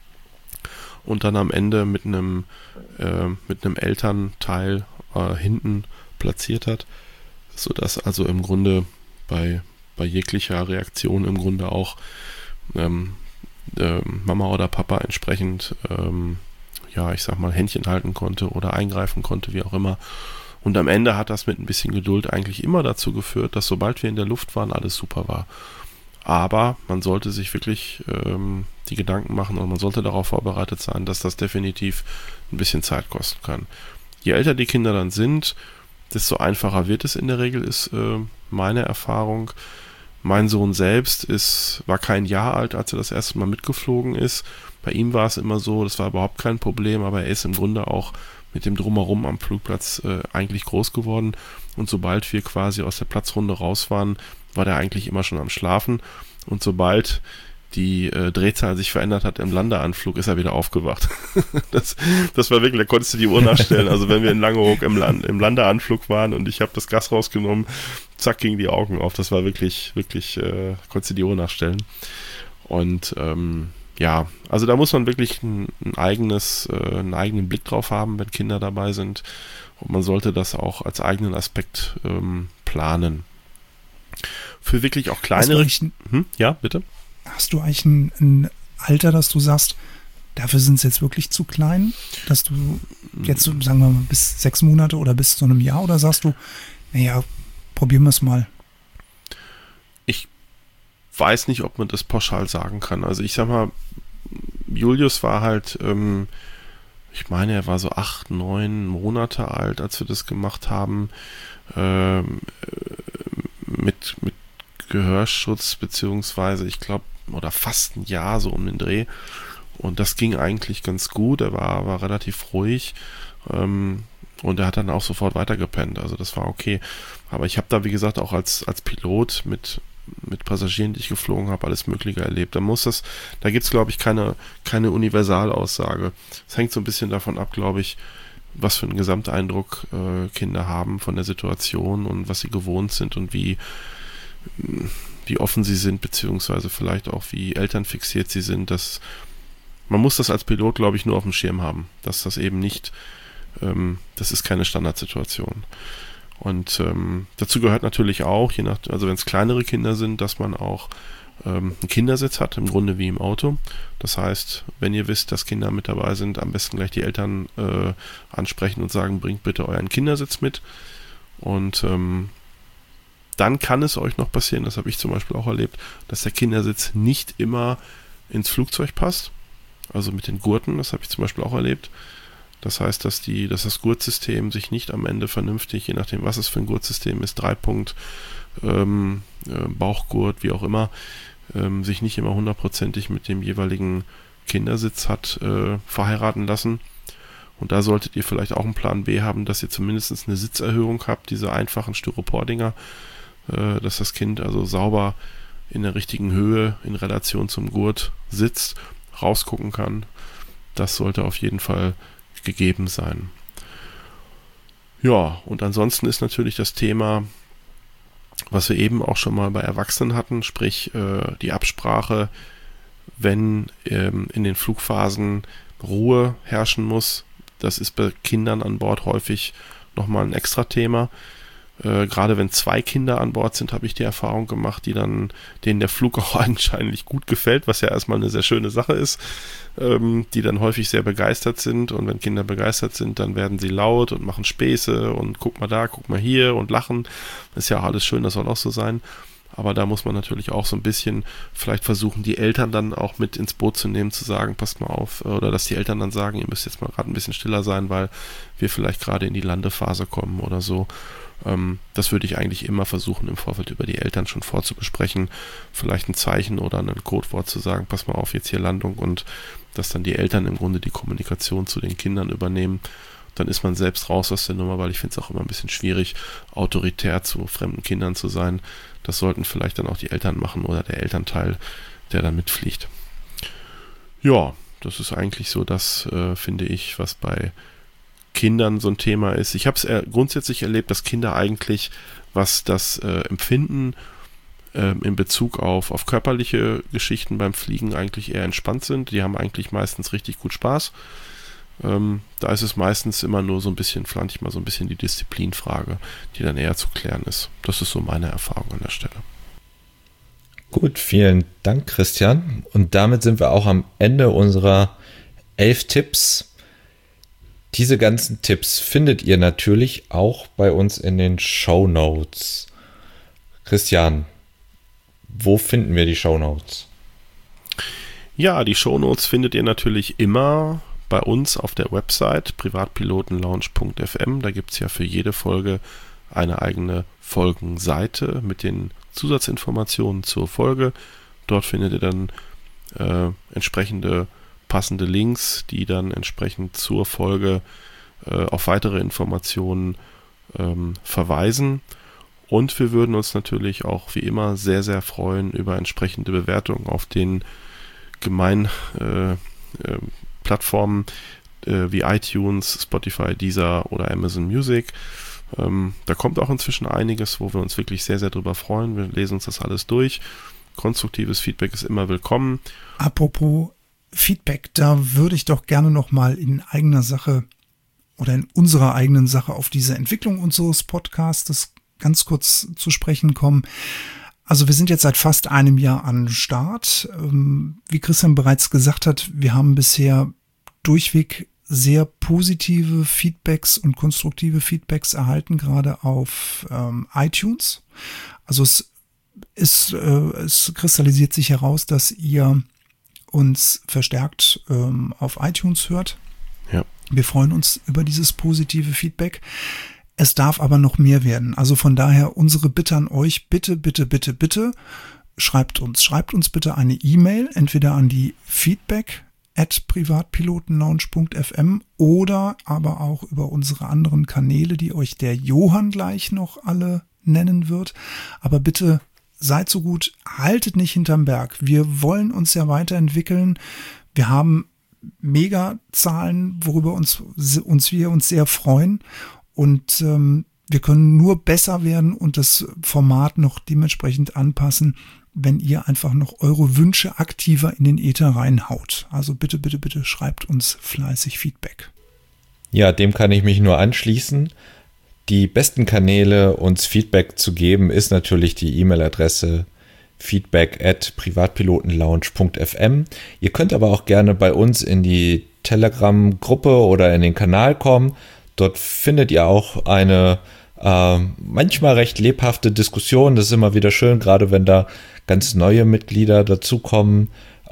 und dann am Ende mit einem äh, mit einem Elternteil äh, hinten platziert hat, sodass also im Grunde bei, bei jeglicher Reaktion im Grunde auch ähm, äh, Mama oder Papa entsprechend ähm, ja, ich sag mal, Händchen halten konnte oder eingreifen konnte, wie auch immer. Und am Ende hat das mit ein bisschen Geduld eigentlich immer dazu geführt, dass sobald wir in der Luft waren, alles super war. Aber man sollte sich wirklich ähm, die Gedanken machen und man sollte darauf vorbereitet sein, dass das definitiv ein bisschen Zeit kosten kann. Je älter die Kinder dann sind, desto einfacher wird es in der Regel, ist äh, meine Erfahrung. Mein Sohn selbst ist, war kein Jahr alt, als er das erste Mal mitgeflogen ist. Bei ihm war es immer so, das war überhaupt kein Problem, aber er ist im Grunde auch mit dem Drumherum am Flugplatz äh, eigentlich groß geworden. Und sobald wir quasi aus der Platzrunde raus waren, war der eigentlich immer schon am Schlafen. Und sobald die äh, Drehzahl sich verändert hat im Landeanflug, ist er wieder aufgewacht. das, das war wirklich, da konntest du die Uhr nachstellen. Also wenn wir in Langeoog im, Land, im Landeanflug waren und ich habe das Gas rausgenommen, zack, gingen die Augen auf. Das war wirklich, wirklich, äh, konntest du die Uhr nachstellen. Und ähm, ja, also da muss man wirklich ein, ein eigenes, äh, einen eigenen Blick drauf haben, wenn Kinder dabei sind. Und man sollte das auch als eigenen Aspekt ähm, planen. Für wirklich auch kleinere... Ein, hm? Ja, bitte? Hast du eigentlich ein, ein Alter, dass du sagst, dafür sind es jetzt wirklich zu klein? Dass du jetzt, sagen wir mal, bis sechs Monate oder bis zu einem Jahr? Oder sagst du, naja, probieren wir es mal? Ich weiß nicht, ob man das pauschal sagen kann. Also ich sag mal, Julius war halt... Ähm, ich meine, er war so acht, neun Monate alt, als wir das gemacht haben, ähm, mit, mit Gehörschutz, beziehungsweise ich glaube, oder fast ein Jahr so um den Dreh. Und das ging eigentlich ganz gut. Er war, war relativ ruhig ähm, und er hat dann auch sofort weitergepennt. Also das war okay. Aber ich habe da, wie gesagt, auch als, als Pilot mit mit Passagieren, die ich geflogen habe, alles Mögliche erlebt. Da muss das, da gibt es, glaube ich, keine, keine Universalaussage. Es hängt so ein bisschen davon ab, glaube ich, was für einen Gesamteindruck äh, Kinder haben von der Situation und was sie gewohnt sind und wie, wie offen sie sind, beziehungsweise vielleicht auch wie elternfixiert sie sind. Das, man muss das als Pilot, glaube ich, nur auf dem Schirm haben, dass das eben nicht, ähm, das ist keine Standardsituation. Und ähm, dazu gehört natürlich auch, je nach, also wenn es kleinere Kinder sind, dass man auch ähm, einen Kindersitz hat, im Grunde wie im Auto. Das heißt, wenn ihr wisst, dass Kinder mit dabei sind, am besten gleich die Eltern äh, ansprechen und sagen, bringt bitte euren Kindersitz mit. Und ähm, dann kann es euch noch passieren, das habe ich zum Beispiel auch erlebt, dass der Kindersitz nicht immer ins Flugzeug passt. Also mit den Gurten, das habe ich zum Beispiel auch erlebt. Das heißt, dass, die, dass das Gurtsystem sich nicht am Ende vernünftig, je nachdem, was es für ein Gurtsystem ist, Dreipunkt, ähm, äh, Bauchgurt, wie auch immer, ähm, sich nicht immer hundertprozentig mit dem jeweiligen Kindersitz hat äh, verheiraten lassen. Und da solltet ihr vielleicht auch einen Plan B haben, dass ihr zumindest eine Sitzerhöhung habt, diese einfachen Styropordinger, äh, dass das Kind also sauber in der richtigen Höhe in Relation zum Gurt sitzt, rausgucken kann. Das sollte auf jeden Fall gegeben sein. Ja, und ansonsten ist natürlich das Thema, was wir eben auch schon mal bei Erwachsenen hatten, sprich äh, die Absprache, wenn ähm, in den Flugphasen Ruhe herrschen muss. Das ist bei Kindern an Bord häufig nochmal ein extra Thema. Äh, gerade wenn zwei Kinder an Bord sind, habe ich die Erfahrung gemacht, die dann, denen der Flug auch anscheinend gut gefällt, was ja erstmal eine sehr schöne Sache ist, ähm, die dann häufig sehr begeistert sind. Und wenn Kinder begeistert sind, dann werden sie laut und machen Späße und guck mal da, guck mal hier und lachen. Das ist ja auch alles schön, das soll auch so sein. Aber da muss man natürlich auch so ein bisschen vielleicht versuchen, die Eltern dann auch mit ins Boot zu nehmen, zu sagen, passt mal auf, oder dass die Eltern dann sagen, ihr müsst jetzt mal gerade ein bisschen stiller sein, weil wir vielleicht gerade in die Landephase kommen oder so. Ähm, das würde ich eigentlich immer versuchen, im Vorfeld über die Eltern schon vorzubesprechen, vielleicht ein Zeichen oder ein Codewort zu sagen, pass mal auf, jetzt hier Landung, und dass dann die Eltern im Grunde die Kommunikation zu den Kindern übernehmen. Dann ist man selbst raus aus der Nummer, weil ich finde es auch immer ein bisschen schwierig, autoritär zu fremden Kindern zu sein. Das sollten vielleicht dann auch die Eltern machen oder der Elternteil, der dann mitfliegt. Ja, das ist eigentlich so das, äh, finde ich, was bei Kindern so ein Thema ist. Ich habe es äh, grundsätzlich erlebt, dass Kinder eigentlich, was das äh, Empfinden äh, in Bezug auf, auf körperliche Geschichten beim Fliegen eigentlich eher entspannt sind. Die haben eigentlich meistens richtig gut Spaß. Ähm, da ist es meistens immer nur so ein bisschen, vielleicht mal so ein bisschen die Disziplinfrage, die dann eher zu klären ist. Das ist so meine Erfahrung an der Stelle. Gut, vielen Dank, Christian. Und damit sind wir auch am Ende unserer elf Tipps. Diese ganzen Tipps findet ihr natürlich auch bei uns in den Shownotes. Christian, wo finden wir die Shownotes? Ja, die Shownotes findet ihr natürlich immer bei uns auf der Website privatpilotenlounge punkt f m. Da gibt es ja für jede Folge eine eigene Folgenseite mit den Zusatzinformationen zur Folge. Dort findet ihr dann äh, entsprechende passende Links, die dann entsprechend zur Folge äh, auf weitere Informationen ähm, verweisen. Und wir würden uns natürlich auch wie immer sehr, sehr freuen über entsprechende Bewertungen auf den gemeinen äh, äh, Plattformen äh, wie iTunes, Spotify, Deezer oder Amazon Music. Ähm, da kommt auch inzwischen einiges, wo wir uns wirklich sehr, sehr drüber freuen. Wir lesen uns das alles durch. Konstruktives Feedback ist immer willkommen. Apropos Feedback, da würde ich doch gerne nochmal in eigener Sache oder in unserer eigenen Sache auf diese Entwicklung unseres Podcasts ganz kurz zu sprechen kommen. Also wir sind jetzt seit fast einem Jahr an Start. Wie Christian bereits gesagt hat, wir haben bisher durchweg sehr positive Feedbacks und konstruktive Feedbacks erhalten, gerade auf ähm, iTunes. Also es ist, äh, es kristallisiert sich heraus, dass ihr uns verstärkt ähm, auf iTunes hört. Ja. Wir freuen uns über dieses positive Feedback. Es darf aber noch mehr werden. Also von daher unsere Bitte an euch, bitte, bitte, bitte, bitte, schreibt uns. Schreibt uns bitte eine E-Mail, entweder an die Feedback at privatpilotenlounge punkt f m oder aber auch über unsere anderen Kanäle, die euch der Johann gleich noch alle nennen wird. Aber bitte seid so gut, haltet nicht hinterm Berg. Wir wollen uns ja weiterentwickeln. Wir haben Mega-Zahlen, worüber uns, uns wir uns sehr freuen. Und ähm, wir können nur besser werden und das Format noch dementsprechend anpassen, wenn ihr einfach noch eure Wünsche aktiver in den Äther reinhaut. Also bitte, bitte, bitte schreibt uns fleißig Feedback. Ja, dem kann ich mich nur anschließen. Die besten Kanäle, uns Feedback zu geben, ist natürlich die E-Mail-Adresse feedback at privatpilotenlounge punkt f m. Ihr könnt aber auch gerne bei uns in die Telegram-Gruppe oder in den Kanal kommen. Dort findet ihr auch eine äh, manchmal recht lebhafte Diskussion. Das ist immer wieder schön, gerade wenn da ganz neue Mitglieder dazukommen.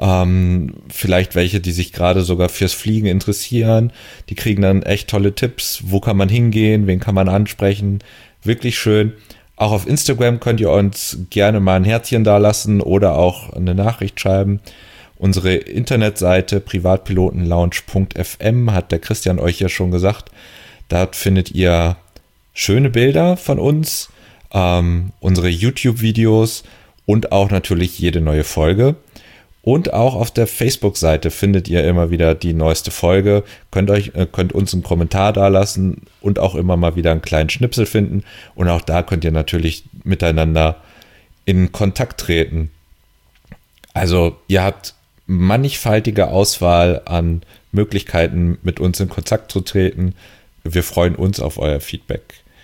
Ähm, vielleicht welche, die sich gerade sogar fürs Fliegen interessieren. Die kriegen dann echt tolle Tipps. Wo kann man hingehen? Wen kann man ansprechen? Wirklich schön. Auch auf Instagram könnt ihr uns gerne mal ein Herzchen dalassen oder auch eine Nachricht schreiben. Unsere Internetseite privatpilotenlounge punkt f m hat der Christian euch ja schon gesagt. Dort findet ihr schöne Bilder von uns, ähm, unsere YouTube-Videos und auch natürlich jede neue Folge. Und auch auf der Facebook-Seite findet ihr immer wieder die neueste Folge. Könnt euch, äh, könnt uns einen Kommentar dalassen und auch immer mal wieder einen kleinen Schnipsel finden. Und auch da könnt ihr natürlich miteinander in Kontakt treten. Also ihr habt mannigfaltige Auswahl an Möglichkeiten, mit uns in Kontakt zu treten. Wir freuen uns auf euer Feedback.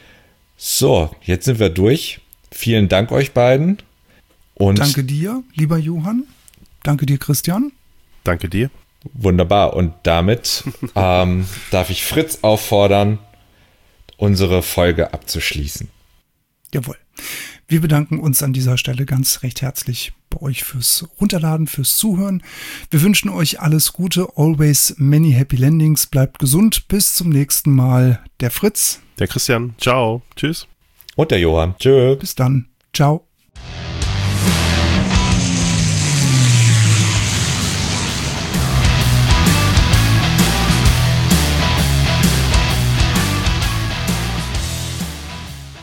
So, jetzt sind wir durch. Vielen Dank euch beiden. Und danke dir, lieber Johann. Danke dir, Christian. Danke dir. Wunderbar. Und damit ähm, darf ich Fritz auffordern, unsere Folge abzuschließen. Jawohl. Wir bedanken uns an dieser Stelle ganz recht herzlich bei euch fürs Runterladen, fürs Zuhören. Wir wünschen euch alles Gute. Always many happy landings. Bleibt gesund. Bis zum nächsten Mal. Der Fritz. Der Christian. Ciao. Tschüss. Und der Johann. Tschö. Bis dann. Ciao.